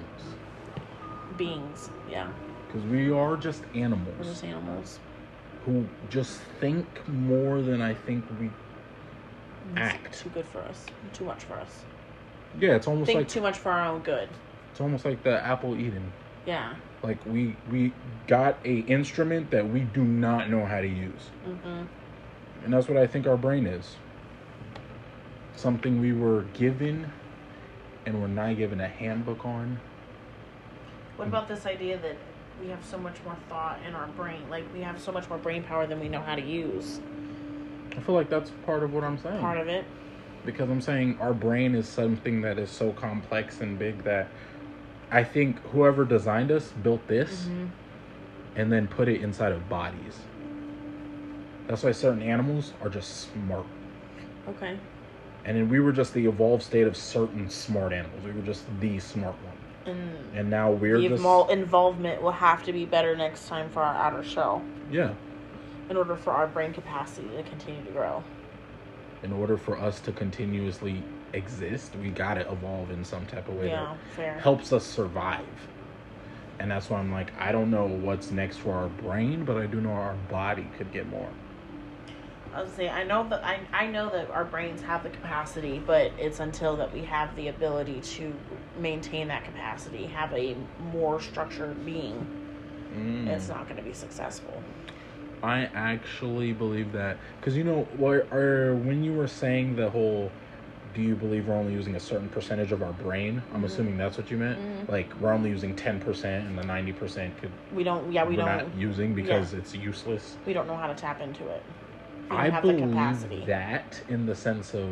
[SPEAKER 2] Beings, yeah.
[SPEAKER 1] Because we are just animals.
[SPEAKER 2] We're just animals.
[SPEAKER 1] Who just think more than I think we
[SPEAKER 2] It's
[SPEAKER 1] act.
[SPEAKER 2] too good for us. Too much for us.
[SPEAKER 1] Yeah, it's almost
[SPEAKER 2] think
[SPEAKER 1] like...
[SPEAKER 2] too much for our own good.
[SPEAKER 1] It's almost like the apple Eden.
[SPEAKER 2] Yeah.
[SPEAKER 1] Like, we we got a instrument that we do not know how to use.
[SPEAKER 2] Mm-hmm.
[SPEAKER 1] And that's what I think our brain is. Something we were given, and we're not given a handbook on.
[SPEAKER 2] What about this idea that we have so much more thought in our brain? Like, we have so much more brain power than we know how to use.
[SPEAKER 1] I feel like that's part of what I'm saying.
[SPEAKER 2] Part of it.
[SPEAKER 1] Because I'm saying our brain is something that is so complex and big that I think whoever designed us built this
[SPEAKER 2] mm-hmm.
[SPEAKER 1] and then put it inside of bodies. That's why certain animals are just smart.
[SPEAKER 2] Okay.
[SPEAKER 1] And then we were just the evolved state of certain smart animals. We were just the smart one.
[SPEAKER 2] And,
[SPEAKER 1] and now we're
[SPEAKER 2] the
[SPEAKER 1] just...
[SPEAKER 2] The involvement will have to be better next time for our outer shell.
[SPEAKER 1] Yeah.
[SPEAKER 2] In order for our brain capacity to continue to grow.
[SPEAKER 1] In order for us to continuously exist, we gotta evolve in some type of way
[SPEAKER 2] yeah,
[SPEAKER 1] that
[SPEAKER 2] fair.
[SPEAKER 1] helps us survive. And that's why I'm like, I don't know what's next for our brain, but I do know our body could get more.
[SPEAKER 2] I was saying, I know that I, I know that our brains have the capacity, but it's until that we have the ability to maintain that capacity, have a more structured being, mm. it's not going to be successful.
[SPEAKER 1] I actually believe that, because you know, what, or when you were saying the whole, do you believe we're only using a certain percentage of our brain? I'm mm-hmm. assuming that's what you meant. Mm-hmm. Like we're only using ten percent, and the ninety percent could
[SPEAKER 2] we don't. Yeah, we
[SPEAKER 1] we're
[SPEAKER 2] don't.
[SPEAKER 1] not using because
[SPEAKER 2] yeah.
[SPEAKER 1] it's useless.
[SPEAKER 2] We don't know how to tap into it. We
[SPEAKER 1] I
[SPEAKER 2] have
[SPEAKER 1] believe
[SPEAKER 2] the capacity.
[SPEAKER 1] that in the sense of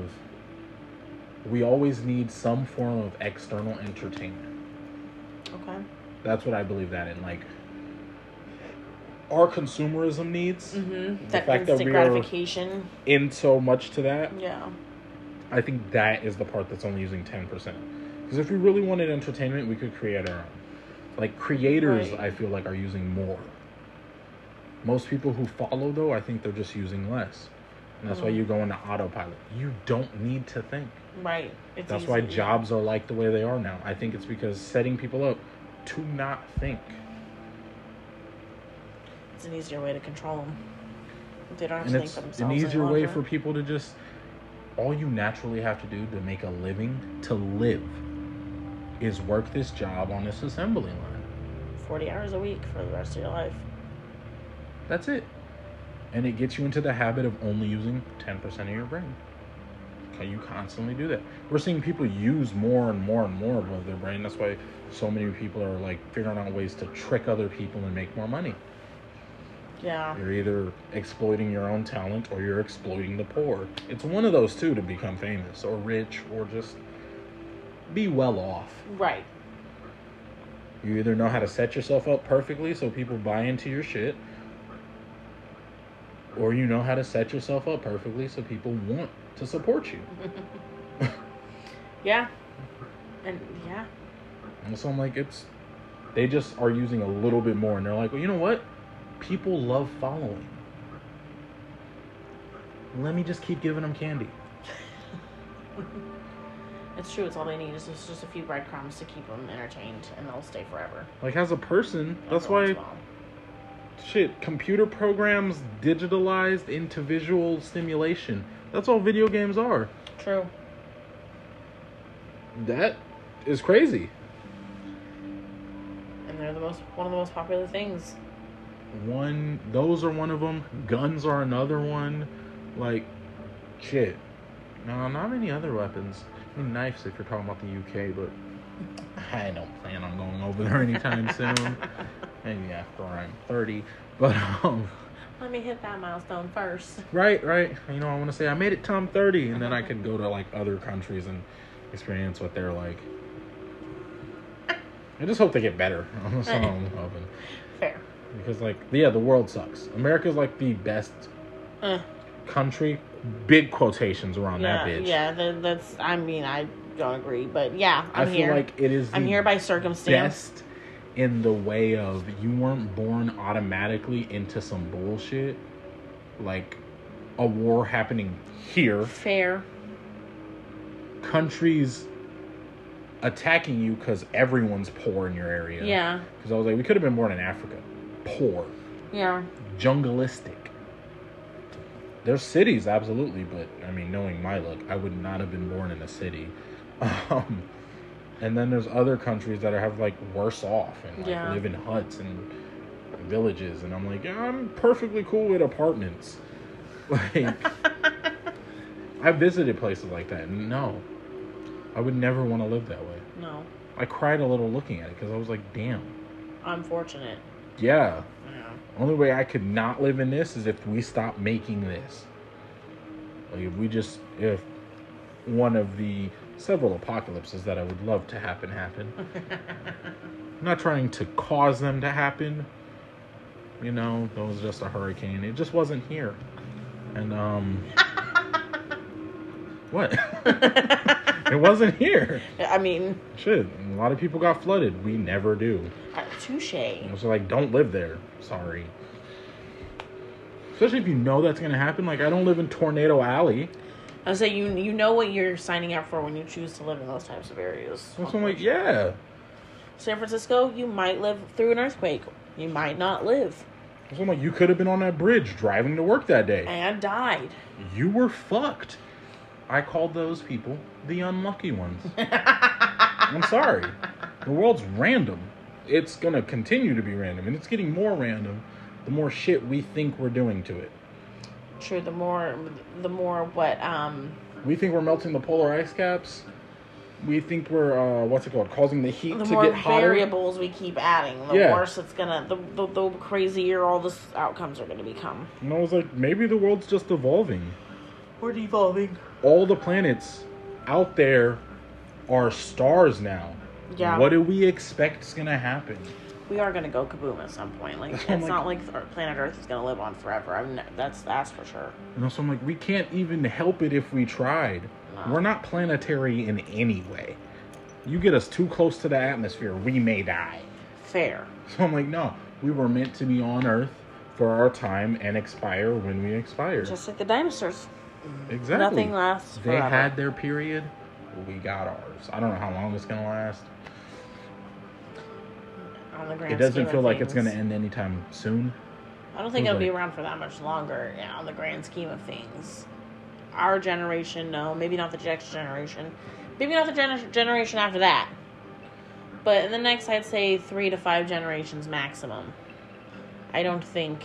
[SPEAKER 1] we always need some form of external entertainment.
[SPEAKER 2] Okay.
[SPEAKER 1] That's what I believe that in. Like our consumerism needs
[SPEAKER 2] mm-hmm.
[SPEAKER 1] the
[SPEAKER 2] that
[SPEAKER 1] fact that we
[SPEAKER 2] gratification.
[SPEAKER 1] are in so much to that.
[SPEAKER 2] Yeah.
[SPEAKER 1] I think that is the part that's only using ten percent. Because if we really wanted entertainment, we could create our own. Like creators, right. I feel like are using more. Most people who follow, though, I think they're just using less. And that's mm-hmm. why you go into autopilot. You don't need to think.
[SPEAKER 2] Right.
[SPEAKER 1] It's that's easy, why jobs yeah. are like the way they are now. I think it's because setting people up to not think.
[SPEAKER 2] It's an easier way to control them. They don't have
[SPEAKER 1] and
[SPEAKER 2] to
[SPEAKER 1] it's
[SPEAKER 2] think for themselves.
[SPEAKER 1] An easier way for people to just... All you naturally have to do to make a living, to live, is work this job on this assembly line.
[SPEAKER 2] forty hours a week for the rest of your life.
[SPEAKER 1] That's it. And it gets you into the habit of only using ten percent of your brain. Okay, you constantly do that. We're seeing people use more and more and more of their brain. That's why so many people are like figuring out ways to trick other people and make more money.
[SPEAKER 2] Yeah.
[SPEAKER 1] You're either exploiting your own talent or you're exploiting the poor. It's one of those two to become famous or rich or just be well off.
[SPEAKER 2] Right.
[SPEAKER 1] You either know how to set yourself up perfectly so people buy into your shit, or you know how to set yourself up perfectly so people want to support you.
[SPEAKER 2] Yeah. And yeah.
[SPEAKER 1] And so I'm like, it's... They just are using a little bit more. And they're like, well, you know what? People love following. Let me just keep giving them candy.
[SPEAKER 2] It's true. It's all they need. It's just, just a few breadcrumbs to keep them entertained, and they'll stay forever.
[SPEAKER 1] Like, as a person, that's why... Shit, computer programs digitalized into visual stimulation. That's all video games are.
[SPEAKER 2] True.
[SPEAKER 1] That is crazy.
[SPEAKER 2] And they're the most one of the most popular things.
[SPEAKER 1] One, those are one of them. Guns are another one. Like, shit. No, not many other weapons. I mean, knives if you're talking about the U K, but I don't plan on going over there anytime soon. Maybe after I'm thirty. But, um...
[SPEAKER 2] let me hit that milestone first.
[SPEAKER 1] Right, right. You know, I want to say I made it till I'm thirty, and then I could go to, like, other countries and experience what they're like. I just hope they get better. That's all I'm hoping.
[SPEAKER 2] Fair.
[SPEAKER 1] Because, like, yeah, the world sucks. America's, like, the best
[SPEAKER 2] uh.
[SPEAKER 1] country. Big quotations around
[SPEAKER 2] yeah,
[SPEAKER 1] that bitch.
[SPEAKER 2] Yeah, that, that's, I mean, I don't agree, but yeah, I'm
[SPEAKER 1] I
[SPEAKER 2] here.
[SPEAKER 1] feel like it is
[SPEAKER 2] I'm here by circumstance.
[SPEAKER 1] Best in the way of you weren't born automatically into some bullshit. Like, a war happening here.
[SPEAKER 2] Fair.
[SPEAKER 1] Countries attacking you because everyone's poor in your area.
[SPEAKER 2] Yeah.
[SPEAKER 1] Because I was like, we could have been born in Africa. Poor.
[SPEAKER 2] Yeah.
[SPEAKER 1] Jungleistic. There's cities, absolutely, but, I mean, knowing my luck, I would not have been born in a city. Um, and then there's other countries that have, like, worse off and, like,
[SPEAKER 2] yeah.
[SPEAKER 1] live in huts and villages. And I'm like, yeah, I'm perfectly cool with apartments. Like, I visited places like that. And no, I would never want to live that way.
[SPEAKER 2] No.
[SPEAKER 1] I cried a little looking at it because I was like, damn.
[SPEAKER 2] I'm fortunate.
[SPEAKER 1] Yeah.
[SPEAKER 2] Yeah.
[SPEAKER 1] Only way I could not live in this is if we stop making this. Like, if we just, if one of the several apocalypses that I would love to happen happen. I'm not trying to cause them to happen. You know, that was just a hurricane. It just wasn't here. And, um... what? It wasn't here.
[SPEAKER 2] I mean...
[SPEAKER 1] Shit, a lot of people got flooded. We never do.
[SPEAKER 2] Uh, touche.
[SPEAKER 1] So, like, don't live there. Sorry. Especially if you know that's going to happen. Like, I don't live in Tornado Alley.
[SPEAKER 2] I was say you you know what you're signing up for when you choose to live in those types of areas.
[SPEAKER 1] So I'm like, yeah.
[SPEAKER 2] San Francisco, you might live through an earthquake. You might not live.
[SPEAKER 1] So I'm like, you could have been on that bridge driving to work that day.
[SPEAKER 2] And died.
[SPEAKER 1] You were fucked. I called those people the unlucky ones. I'm sorry. The world's random. It's going to continue to be random. And it's getting more random the more shit we think we're doing to it.
[SPEAKER 2] True. The more, the more what, um...
[SPEAKER 1] we think we're melting the polar ice caps. We think we're, uh, what's it called, causing the heat
[SPEAKER 2] the
[SPEAKER 1] to
[SPEAKER 2] more
[SPEAKER 1] get hotter.
[SPEAKER 2] variables we keep adding, the
[SPEAKER 1] Yeah.
[SPEAKER 2] worse it's gonna, the, the, the crazier all the outcomes are gonna become.
[SPEAKER 1] And I was like, maybe the world's just evolving.
[SPEAKER 2] We're devolving.
[SPEAKER 1] All the planets out there are stars now.
[SPEAKER 2] Yeah.
[SPEAKER 1] What do we expect is going to happen?
[SPEAKER 2] We are gonna go kaboom at some point. Like, it's
[SPEAKER 1] I'm like,
[SPEAKER 2] not like our planet Earth is gonna live on forever. I'm ne- that's that's for sure.
[SPEAKER 1] You know, so I'm like, we can't even help it if we tried.
[SPEAKER 2] No.
[SPEAKER 1] We're not planetary in any way. You get us too close to the atmosphere, we may die.
[SPEAKER 2] Fair.
[SPEAKER 1] So I'm like, no, we were meant to be on Earth for our time and expire when we expire.
[SPEAKER 2] Just like the dinosaurs.
[SPEAKER 1] Exactly.
[SPEAKER 2] Nothing lasts
[SPEAKER 1] They
[SPEAKER 2] forever.
[SPEAKER 1] had their period. We got ours. I don't know how long it's gonna last.
[SPEAKER 2] On the grand
[SPEAKER 1] It doesn't
[SPEAKER 2] scheme
[SPEAKER 1] feel
[SPEAKER 2] of
[SPEAKER 1] like it's
[SPEAKER 2] things.
[SPEAKER 1] gonna end anytime soon.
[SPEAKER 2] I don't think
[SPEAKER 1] Feels
[SPEAKER 2] it'll be
[SPEAKER 1] like-
[SPEAKER 2] around for that much longer. Yeah, on the grand scheme of things. Our generation, no. Maybe not the next generation. Maybe not the gener- generation after that. But in the next, I'd say three to five generations maximum. I don't think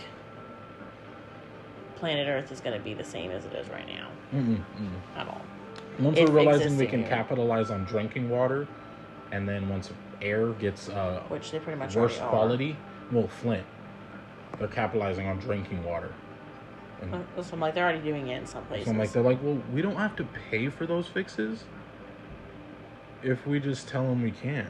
[SPEAKER 2] planet Earth is going to be the same as it is right now.
[SPEAKER 1] Mm-mm, mm.
[SPEAKER 2] At all.
[SPEAKER 1] Once
[SPEAKER 2] If
[SPEAKER 1] we're realizing we
[SPEAKER 2] existing
[SPEAKER 1] can
[SPEAKER 2] here.
[SPEAKER 1] capitalize on drinking water, and then once air gets uh,
[SPEAKER 2] Which they pretty much
[SPEAKER 1] worse
[SPEAKER 2] already are.
[SPEAKER 1] quality, well, Flint, they're capitalizing on drinking water. And
[SPEAKER 2] Uh, So I'm like, they're already doing it in some places.
[SPEAKER 1] so I'm like, they're like, well, we don't have to pay for those fixes if we just tell them we can't.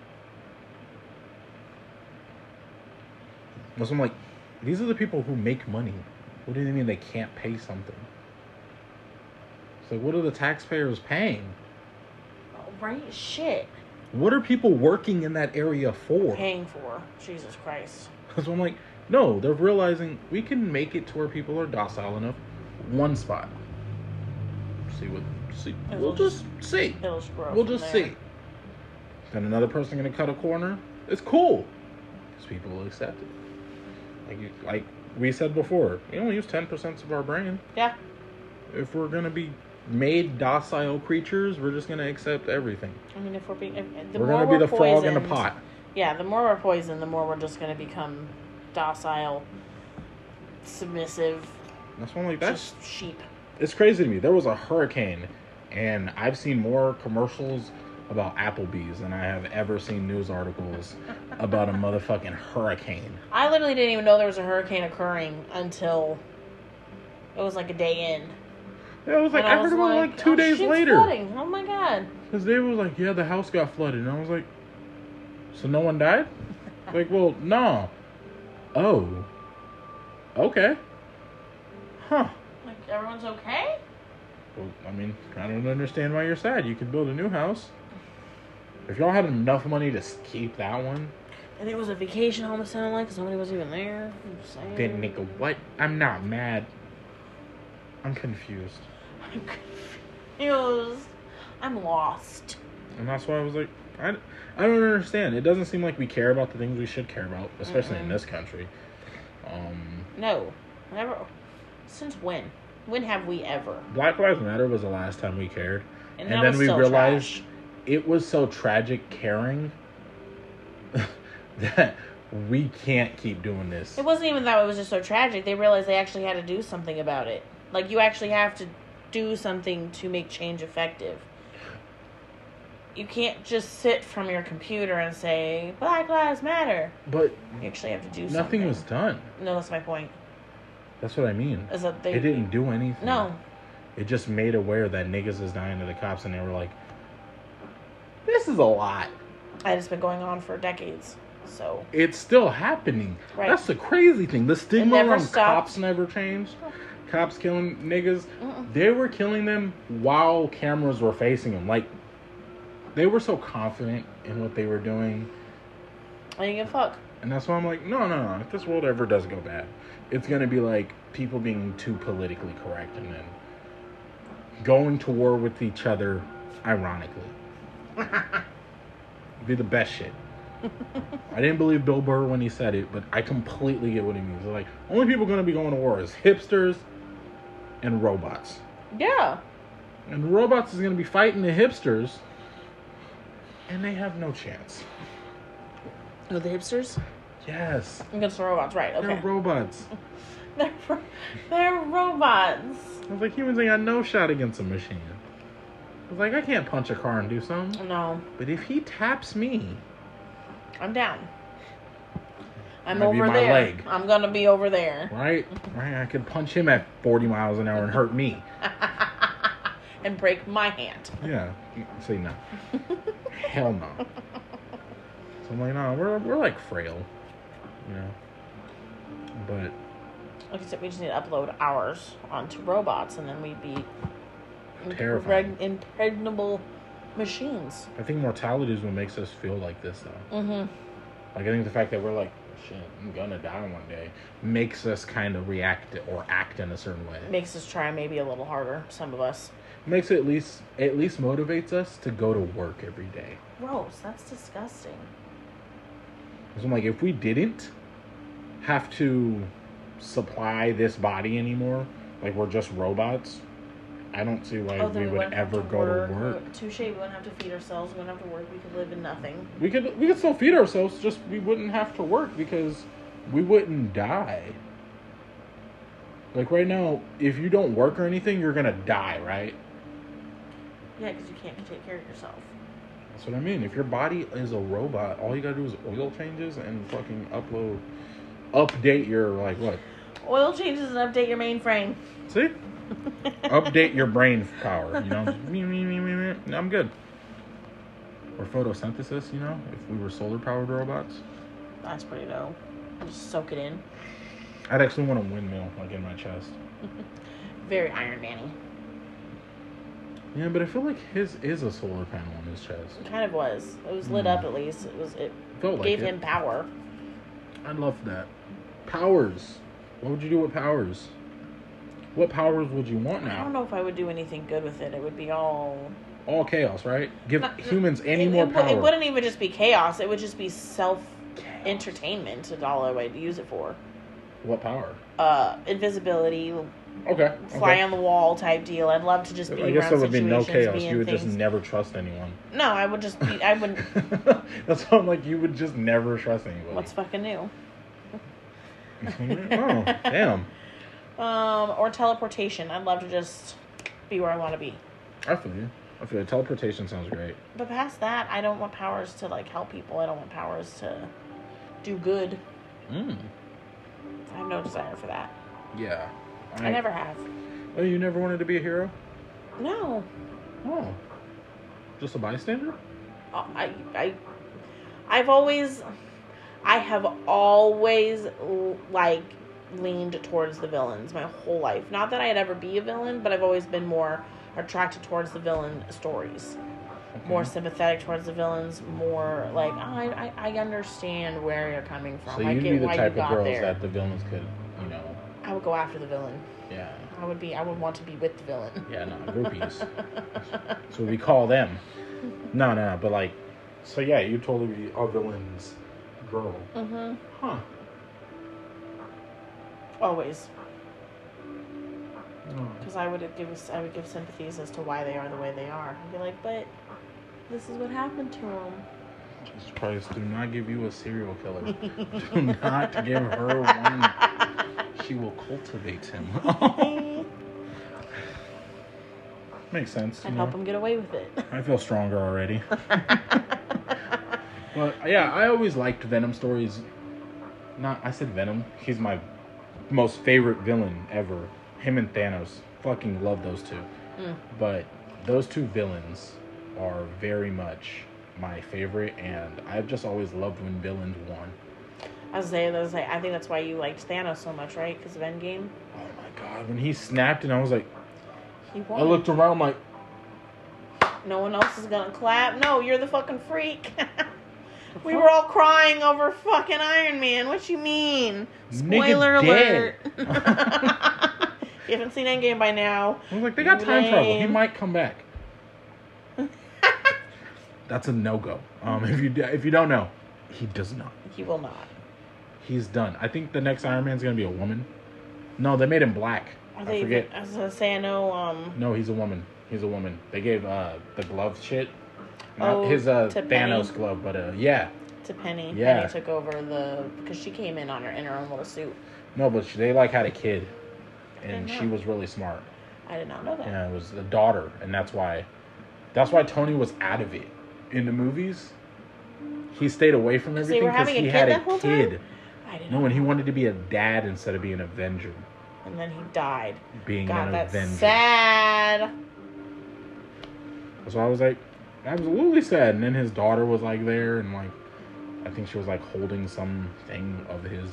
[SPEAKER 1] So I'm like, these are the people who make money. What do you mean they can't pay something? It's like, what are the taxpayers paying?
[SPEAKER 2] Oh, right? Shit.
[SPEAKER 1] What are people working in that area for?
[SPEAKER 2] Paying for. Jesus Christ.
[SPEAKER 1] So I'm like, no, they're realizing we can make it to where people are docile enough. One spot. See what, see.
[SPEAKER 2] It'll
[SPEAKER 1] We'll just see.
[SPEAKER 2] It'll just grow
[SPEAKER 1] We'll
[SPEAKER 2] from
[SPEAKER 1] just
[SPEAKER 2] there.
[SPEAKER 1] see. Then another person gonna cut a corner. It's cool. Because people will accept it. Like, you, like we said before, we only use ten percent of our brain.
[SPEAKER 2] Yeah.
[SPEAKER 1] If we're gonna be made docile creatures, we're just gonna accept everything.
[SPEAKER 2] I mean, if we're being, if, the
[SPEAKER 1] we're
[SPEAKER 2] more
[SPEAKER 1] gonna be
[SPEAKER 2] we're
[SPEAKER 1] the frog in the
[SPEAKER 2] poisoned-
[SPEAKER 1] pot.
[SPEAKER 2] Yeah, the more we're poisoned, the more we're just going to become docile, submissive,
[SPEAKER 1] That's why I'm like, that's
[SPEAKER 2] just sheep.
[SPEAKER 1] it's crazy to me. There was a hurricane, and I've seen more commercials about Applebee's than I have ever seen news articles about a motherfucking hurricane.
[SPEAKER 2] I literally didn't even know there was a hurricane occurring until it was like a day in.
[SPEAKER 1] Yeah, it was like,
[SPEAKER 2] And
[SPEAKER 1] I, I heard about it like two
[SPEAKER 2] oh,
[SPEAKER 1] days
[SPEAKER 2] shit's
[SPEAKER 1] later.
[SPEAKER 2] Flooding. Oh my god.
[SPEAKER 1] Because David was like, yeah, the house got flooded. And I was like, so no one died? Like, well, no. Oh. Okay. Huh.
[SPEAKER 2] Like, everyone's okay?
[SPEAKER 1] Well, I mean, I don't understand why you're sad. You could build a new house. If y'all had enough money to keep that one.
[SPEAKER 2] And it was a vacation home, it sounded like, because nobody was even there. I'm just saying.
[SPEAKER 1] Then, nigga, what? I'm not mad. I'm confused.
[SPEAKER 2] I'm confused. I'm lost.
[SPEAKER 1] And that's why I was like, I, I don't understand. It doesn't seem like we care about the things we should care about, especially Mm-mm. in this country. Um,
[SPEAKER 2] no. Never. Since when? When have we ever?
[SPEAKER 1] Black Lives Matter was the last time we cared.
[SPEAKER 2] And,
[SPEAKER 1] and then we realized trash. It was so tragic caring that we can't keep doing this.
[SPEAKER 2] It wasn't even that it was just so tragic. They realized they actually had to do something about it. Like, you actually have to do something to make change effective. You can't just sit from your computer and say, Black Lives Matter.
[SPEAKER 1] But
[SPEAKER 2] you actually have to do
[SPEAKER 1] nothing
[SPEAKER 2] something.
[SPEAKER 1] Nothing was done.
[SPEAKER 2] No, that's my point.
[SPEAKER 1] That's what I mean.
[SPEAKER 2] Is that they,
[SPEAKER 1] it didn't do anything.
[SPEAKER 2] No.
[SPEAKER 1] It just made aware that niggas is dying to the cops, and they were like, this is a lot.
[SPEAKER 2] And it's been going on for decades, so.
[SPEAKER 1] It's still happening.
[SPEAKER 2] Right.
[SPEAKER 1] That's the crazy thing. The stigma around
[SPEAKER 2] stopped.
[SPEAKER 1] cops never changed. Cops killing niggas. Mm-mm. They were killing them while cameras were facing them. Like, they were so confident in what they were doing.
[SPEAKER 2] I didn't give a fuck.
[SPEAKER 1] And that's why I'm like, no, no, no. If this world ever does go bad, it's going to be like people being too politically correct and then going to war with each other, ironically. Be the best shit. I didn't believe Bill Burr when he said it, but I completely get what he means. Like, only people going to be going to war is hipsters and robots.
[SPEAKER 2] Yeah.
[SPEAKER 1] And the robots is going to be fighting the hipsters, and they have no chance.
[SPEAKER 2] Oh, the hipsters?
[SPEAKER 1] Yes.
[SPEAKER 2] Against the robots, right, okay.
[SPEAKER 1] They're robots.
[SPEAKER 2] they're, they're robots.
[SPEAKER 1] I was like, humans ain't got no shot against a machine. I was like, I can't punch a car and do something.
[SPEAKER 2] No.
[SPEAKER 1] But if he taps me...
[SPEAKER 2] I'm down. I'm over my there. Leg. I'm going to be over there.
[SPEAKER 1] Right? Right. I could punch him at forty miles an hour and hurt me.
[SPEAKER 2] And break my hand.
[SPEAKER 1] Yeah. Say no. Hell no. So I'm like, no, we're, we're like frail. You know? But...
[SPEAKER 2] Like I said, we just need to upload ours onto robots, and then we'd be
[SPEAKER 1] terrifying.
[SPEAKER 2] Impreg- impregnable machines.
[SPEAKER 1] I think mortality is what makes us feel like this, though.
[SPEAKER 2] Mm-hmm.
[SPEAKER 1] Like, I think the fact that we're like, shit, I'm gonna die one day, makes us kind of react or act in a certain way.
[SPEAKER 2] Makes us try maybe a little harder, some of us.
[SPEAKER 1] Makes it at least, at least motivates us to go to work every day.
[SPEAKER 2] Gross, that's disgusting.
[SPEAKER 1] So I'm like, if we didn't have to supply this body anymore, like we're just robots, I don't see why
[SPEAKER 2] oh,
[SPEAKER 1] we,
[SPEAKER 2] we
[SPEAKER 1] would ever
[SPEAKER 2] to
[SPEAKER 1] go
[SPEAKER 2] work.
[SPEAKER 1] to work.
[SPEAKER 2] Touche, we wouldn't have to feed ourselves, we wouldn't have to work, we could live in nothing.
[SPEAKER 1] We could we could still feed ourselves, just we wouldn't have to work because we wouldn't die. Like right now, if you don't work or anything, you're gonna die, right?
[SPEAKER 2] Yeah, because you can't take care of yourself.
[SPEAKER 1] That's what I mean. If your body is a robot, all you gotta do is oil changes and fucking upload, update your, like, what?
[SPEAKER 2] Oil changes and update your mainframe.
[SPEAKER 1] See? Update your brain power, you know? me, me, me, me, me. I'm good. Or photosynthesis, you know? If we were solar-powered robots.
[SPEAKER 2] That's pretty dope. Just soak it in.
[SPEAKER 1] I'd actually want a windmill, like, in my chest.
[SPEAKER 2] Very Iron Man-y.
[SPEAKER 1] Yeah, but I feel like his is a solar panel on his chest.
[SPEAKER 2] It kind of was. It was lit mm. up at least. It was. It
[SPEAKER 1] Felt
[SPEAKER 2] gave
[SPEAKER 1] like
[SPEAKER 2] him
[SPEAKER 1] it.
[SPEAKER 2] power.
[SPEAKER 1] I love that. Powers. What would you do with powers? What powers would you want now?
[SPEAKER 2] I don't know if I would do anything good with it. It would be all...
[SPEAKER 1] All chaos, right? Give
[SPEAKER 2] Not,
[SPEAKER 1] humans any
[SPEAKER 2] it,
[SPEAKER 1] more
[SPEAKER 2] it,
[SPEAKER 1] power.
[SPEAKER 2] It wouldn't even just be chaos. It would just be self-entertainment is all I would use it for.
[SPEAKER 1] What power?
[SPEAKER 2] Uh, invisibility.
[SPEAKER 1] Okay.
[SPEAKER 2] Fly
[SPEAKER 1] okay.
[SPEAKER 2] on the wall type deal. I'd love to just be
[SPEAKER 1] I guess
[SPEAKER 2] around
[SPEAKER 1] there would be no
[SPEAKER 2] situations,
[SPEAKER 1] chaos.
[SPEAKER 2] be
[SPEAKER 1] You would
[SPEAKER 2] things.
[SPEAKER 1] just never trust anyone.
[SPEAKER 2] No, I would just be... I wouldn't...
[SPEAKER 1] That's why I'm like, you would just never trust anybody.
[SPEAKER 2] What's fucking new?
[SPEAKER 1] Oh, damn.
[SPEAKER 2] Um, or teleportation. I'd love to just be where I want to be.
[SPEAKER 1] I feel you. I feel like teleportation sounds great.
[SPEAKER 2] But past that, I don't want powers to like help people. I don't want powers to do good.
[SPEAKER 1] Mm.
[SPEAKER 2] I have no desire for that.
[SPEAKER 1] Yeah.
[SPEAKER 2] I, I never have.
[SPEAKER 1] Oh, you never wanted to be a hero?
[SPEAKER 2] No.
[SPEAKER 1] Oh. Just a bystander?
[SPEAKER 2] Uh, I, I, I've always, I have always, like, leaned towards the villains my whole life. Not that I'd ever be a villain, but I've always been more attracted towards the villain stories. Okay. More sympathetic towards the villains, more like, oh, I, I, I understand where you're coming from.
[SPEAKER 1] So you'd be the type of girls there. That the villains could, you know...
[SPEAKER 2] I would go after the villain.
[SPEAKER 1] Yeah.
[SPEAKER 2] I would be, I would want to be with the villain.
[SPEAKER 1] Yeah, no, groupies. So we call them. No, no, but like, so yeah, you totally be a villain's girl.
[SPEAKER 2] Mm-hmm.
[SPEAKER 1] Huh.
[SPEAKER 2] Always. Because oh. I would give, I would give sympathies as to why they are the way they are. I'd be like, but this is what happened to them.
[SPEAKER 1] Jesus Christ, do not give you a serial killer. Do not give her one. She will cultivate him. Makes sense.
[SPEAKER 2] And help know? him get away with it.
[SPEAKER 1] I feel stronger already. But yeah, I always liked Venom stories. Not, I said Venom. He's my most favorite villain ever. Him and Thanos. Fucking love those two. Mm. But those two villains are very much my favorite, and I've just always loved when villains won.
[SPEAKER 2] I was saying, I was like, I think that's why you liked Thanos so much, right? Because of Endgame.
[SPEAKER 1] Oh my god, when he snapped, and I was like,
[SPEAKER 2] he won.
[SPEAKER 1] I looked around, I'm like,
[SPEAKER 2] no one else is gonna clap. No, you're the fucking freak. We were all crying over fucking Iron Man. What you mean? Spoiler alert. If you haven't seen Endgame by now,
[SPEAKER 1] I was like, they got time lame. travel. He might come back. That's a no-go. Um, if you if you don't know, he does not.
[SPEAKER 2] He will not.
[SPEAKER 1] He's done. I think the next Iron Man's gonna be a woman. No, they made him black.
[SPEAKER 2] Are they, I forget. I was gonna say I know. Um.
[SPEAKER 1] No, he's a woman. He's a woman. They gave uh the glove shit. Not
[SPEAKER 2] oh,
[SPEAKER 1] his uh
[SPEAKER 2] to
[SPEAKER 1] Thanos
[SPEAKER 2] Penny.
[SPEAKER 1] glove, but uh yeah.
[SPEAKER 2] To Penny.
[SPEAKER 1] Yeah.
[SPEAKER 2] Penny took over the because she came in on her in her own little suit.
[SPEAKER 1] No, but she, they like had a kid, and she was really smart.
[SPEAKER 2] I did not know that.
[SPEAKER 1] Yeah, it was the daughter, and that's why. That's why Tony was out of it in the movies. He stayed away from everything because he had a kid.
[SPEAKER 2] I didn't
[SPEAKER 1] no,
[SPEAKER 2] know.
[SPEAKER 1] and he wanted to be a dad instead of being an Avenger.
[SPEAKER 2] And then he died.
[SPEAKER 1] Being
[SPEAKER 2] God,
[SPEAKER 1] an
[SPEAKER 2] that's
[SPEAKER 1] Avenger.
[SPEAKER 2] Sad.
[SPEAKER 1] So I was like, absolutely sad. And then his daughter was like there, and like, I think she was like holding something of his.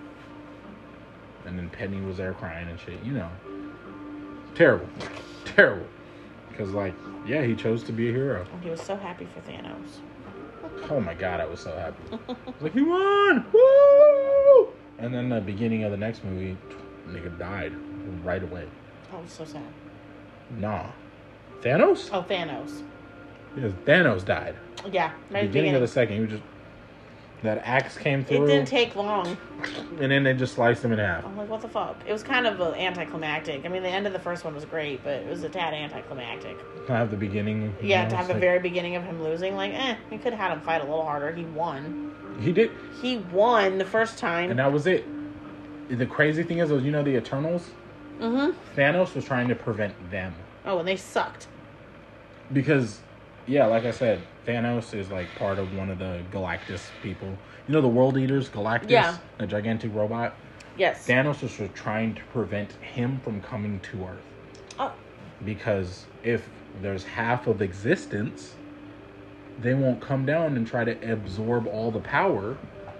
[SPEAKER 1] And then Penny was there crying and shit. You know, terrible, terrible. Because like, yeah, he chose to be a hero.
[SPEAKER 2] And he was so happy for Thanos.
[SPEAKER 1] Oh my god, I was so happy. I was like, he won! Woo! And then the beginning of the next movie, nigga died right away.
[SPEAKER 2] Oh, so sad.
[SPEAKER 1] Nah. Thanos?
[SPEAKER 2] Oh, Thanos.
[SPEAKER 1] Yes, Thanos died.
[SPEAKER 2] Yeah.
[SPEAKER 1] Right beginning, beginning of the second, he was just... That axe came through.
[SPEAKER 2] It didn't take long.
[SPEAKER 1] And then they just sliced him in half.
[SPEAKER 2] I'm like, what the fuck? It was kind of uh, anticlimactic. I mean, the end of the first one was great, but it was a tad anticlimactic.
[SPEAKER 1] To have the beginning.
[SPEAKER 2] Yeah,
[SPEAKER 1] know,
[SPEAKER 2] to have the
[SPEAKER 1] like...
[SPEAKER 2] very beginning of him losing. Like, eh, we could have had him fight a little harder. He won.
[SPEAKER 1] He did.
[SPEAKER 2] He won the first time.
[SPEAKER 1] And that was it. The crazy thing is, you know the Eternals?
[SPEAKER 2] Mm-hmm.
[SPEAKER 1] Thanos was trying to prevent them.
[SPEAKER 2] Oh, and they sucked.
[SPEAKER 1] Because... Yeah, like I said, Thanos is like part of one of the Galactus people. You know the World Eaters, Galactus?
[SPEAKER 2] Yeah.
[SPEAKER 1] The gigantic robot?
[SPEAKER 2] Yes.
[SPEAKER 1] Thanos was trying to prevent him from coming to Earth.
[SPEAKER 2] Oh.
[SPEAKER 1] Because if there's half of existence, they won't come down and try to absorb all the power.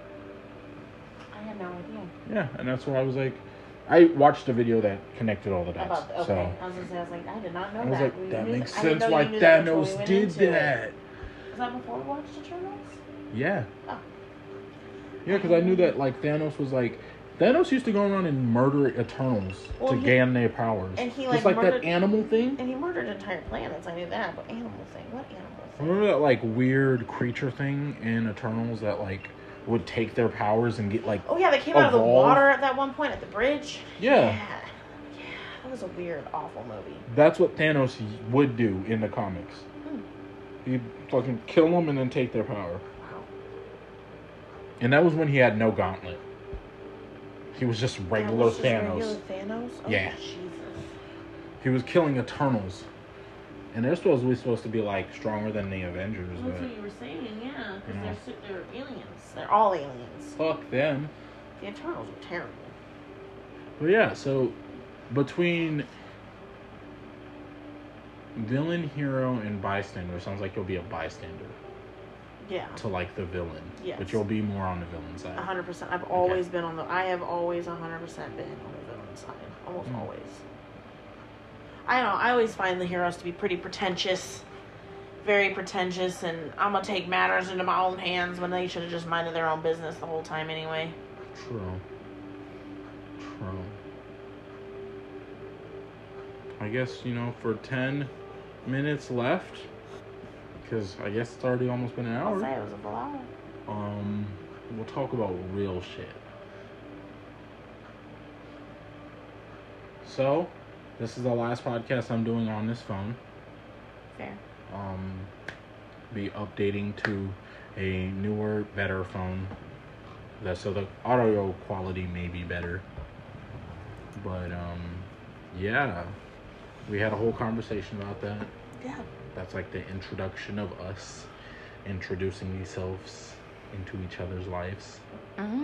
[SPEAKER 2] I had no idea.
[SPEAKER 1] Yeah, and that's why I was like... I watched a video that connected all the dots.
[SPEAKER 2] About, okay.
[SPEAKER 1] So
[SPEAKER 2] I was gonna say, I was like, I did not know
[SPEAKER 1] I was
[SPEAKER 2] that.
[SPEAKER 1] like,
[SPEAKER 2] we
[SPEAKER 1] that
[SPEAKER 2] knew
[SPEAKER 1] makes
[SPEAKER 2] th-
[SPEAKER 1] sense why Thanos
[SPEAKER 2] we
[SPEAKER 1] did that.
[SPEAKER 2] It. Was that before we watched Eternals?
[SPEAKER 1] Yeah.
[SPEAKER 2] Oh.
[SPEAKER 1] Yeah, because I knew that, like, Thanos was like... Thanos used to go around and murder Eternals
[SPEAKER 2] well,
[SPEAKER 1] to
[SPEAKER 2] he,
[SPEAKER 1] gain their powers.
[SPEAKER 2] And he, like,
[SPEAKER 1] Just like
[SPEAKER 2] murdered,
[SPEAKER 1] that animal thing.
[SPEAKER 2] And he murdered entire planets. I knew that. But animal thing? What animal thing?
[SPEAKER 1] Remember that, like, weird creature thing in Eternals that, like, would take their powers and get, like,
[SPEAKER 2] oh, yeah, they came
[SPEAKER 1] evolved?
[SPEAKER 2] out of the water at that one point at the bridge.
[SPEAKER 1] Yeah.
[SPEAKER 2] Yeah. Yeah. That was a weird, awful movie.
[SPEAKER 1] That's what Thanos would do in the comics. Hmm. He'd fucking kill them and then take their power.
[SPEAKER 2] Wow.
[SPEAKER 1] And that was when he had no gauntlet. He was just regular
[SPEAKER 2] was just
[SPEAKER 1] Thanos.
[SPEAKER 2] Regular Thanos? Oh,
[SPEAKER 1] yeah.
[SPEAKER 2] Jesus.
[SPEAKER 1] He was killing Eternals. And they're supposed to be supposed to be like stronger than the Avengers.
[SPEAKER 2] That's
[SPEAKER 1] but,
[SPEAKER 2] what you were saying, yeah. Because
[SPEAKER 1] you know.
[SPEAKER 2] they're, su- they're aliens. They're all aliens.
[SPEAKER 1] Fuck them.
[SPEAKER 2] The Eternals are terrible.
[SPEAKER 1] But yeah, so between villain, hero, and bystander, sounds like you'll be a bystander
[SPEAKER 2] Yeah.
[SPEAKER 1] to like the villain.
[SPEAKER 2] Yes.
[SPEAKER 1] But you'll be more on the villain side.
[SPEAKER 2] A hundred percent. I've always been on the. I have always a hundred percent been on the villain side. Almost
[SPEAKER 1] Mm.
[SPEAKER 2] always. I don't know. I always find the heroes to be pretty pretentious, very pretentious, and I'm gonna take matters into my own hands when they should have just minded their own business the whole time anyway.
[SPEAKER 1] True. True. I guess, you know, for ten minutes left, because I guess it's already almost been an
[SPEAKER 2] I'll
[SPEAKER 1] hour.
[SPEAKER 2] say it was a full hour.
[SPEAKER 1] Um, we'll talk about real shit. So, this is the last podcast I'm doing on this phone.
[SPEAKER 2] Fair.
[SPEAKER 1] Um, be updating to a newer, better phone. That so the audio quality may be better. But um, yeah, we had a whole conversation about that.
[SPEAKER 2] Yeah.
[SPEAKER 1] That's like the introduction of us introducing ourselves into each other's lives.
[SPEAKER 2] Mm-hmm.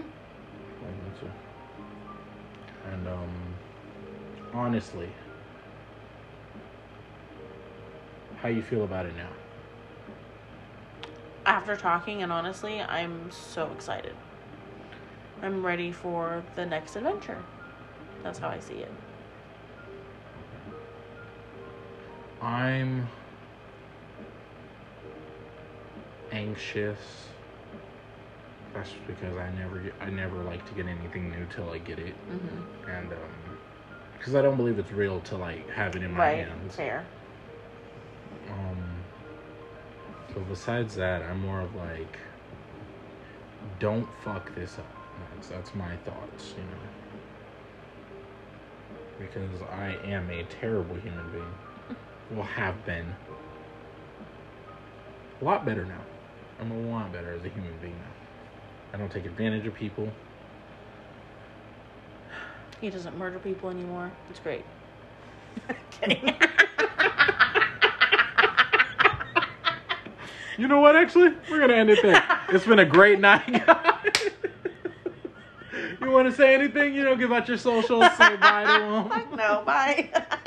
[SPEAKER 1] And um, honestly, how you feel about it now?
[SPEAKER 2] After talking, and honestly, I'm so excited. I'm ready for the next adventure. That's how I see it.
[SPEAKER 1] I'm anxious. That's because I never get, I never like to get anything new till I get it,
[SPEAKER 2] Mm-hmm.
[SPEAKER 1] and um, because I don't believe it's real till like have it in my
[SPEAKER 2] Right.
[SPEAKER 1] hands.
[SPEAKER 2] Fair.
[SPEAKER 1] Um. So besides that, I'm more of like, don't fuck this up. That's that's my thoughts, you know. Because I am a terrible human being. Well, have been. A lot better now. I'm a lot better as a human being now. I don't take advantage of people.
[SPEAKER 2] He doesn't murder people anymore. It's great. Kidding.
[SPEAKER 1] You know what, actually? We're going to end it there. It's been a great night, guys. You want to say anything? You know, give out your socials, say bye to them.
[SPEAKER 2] No, bye.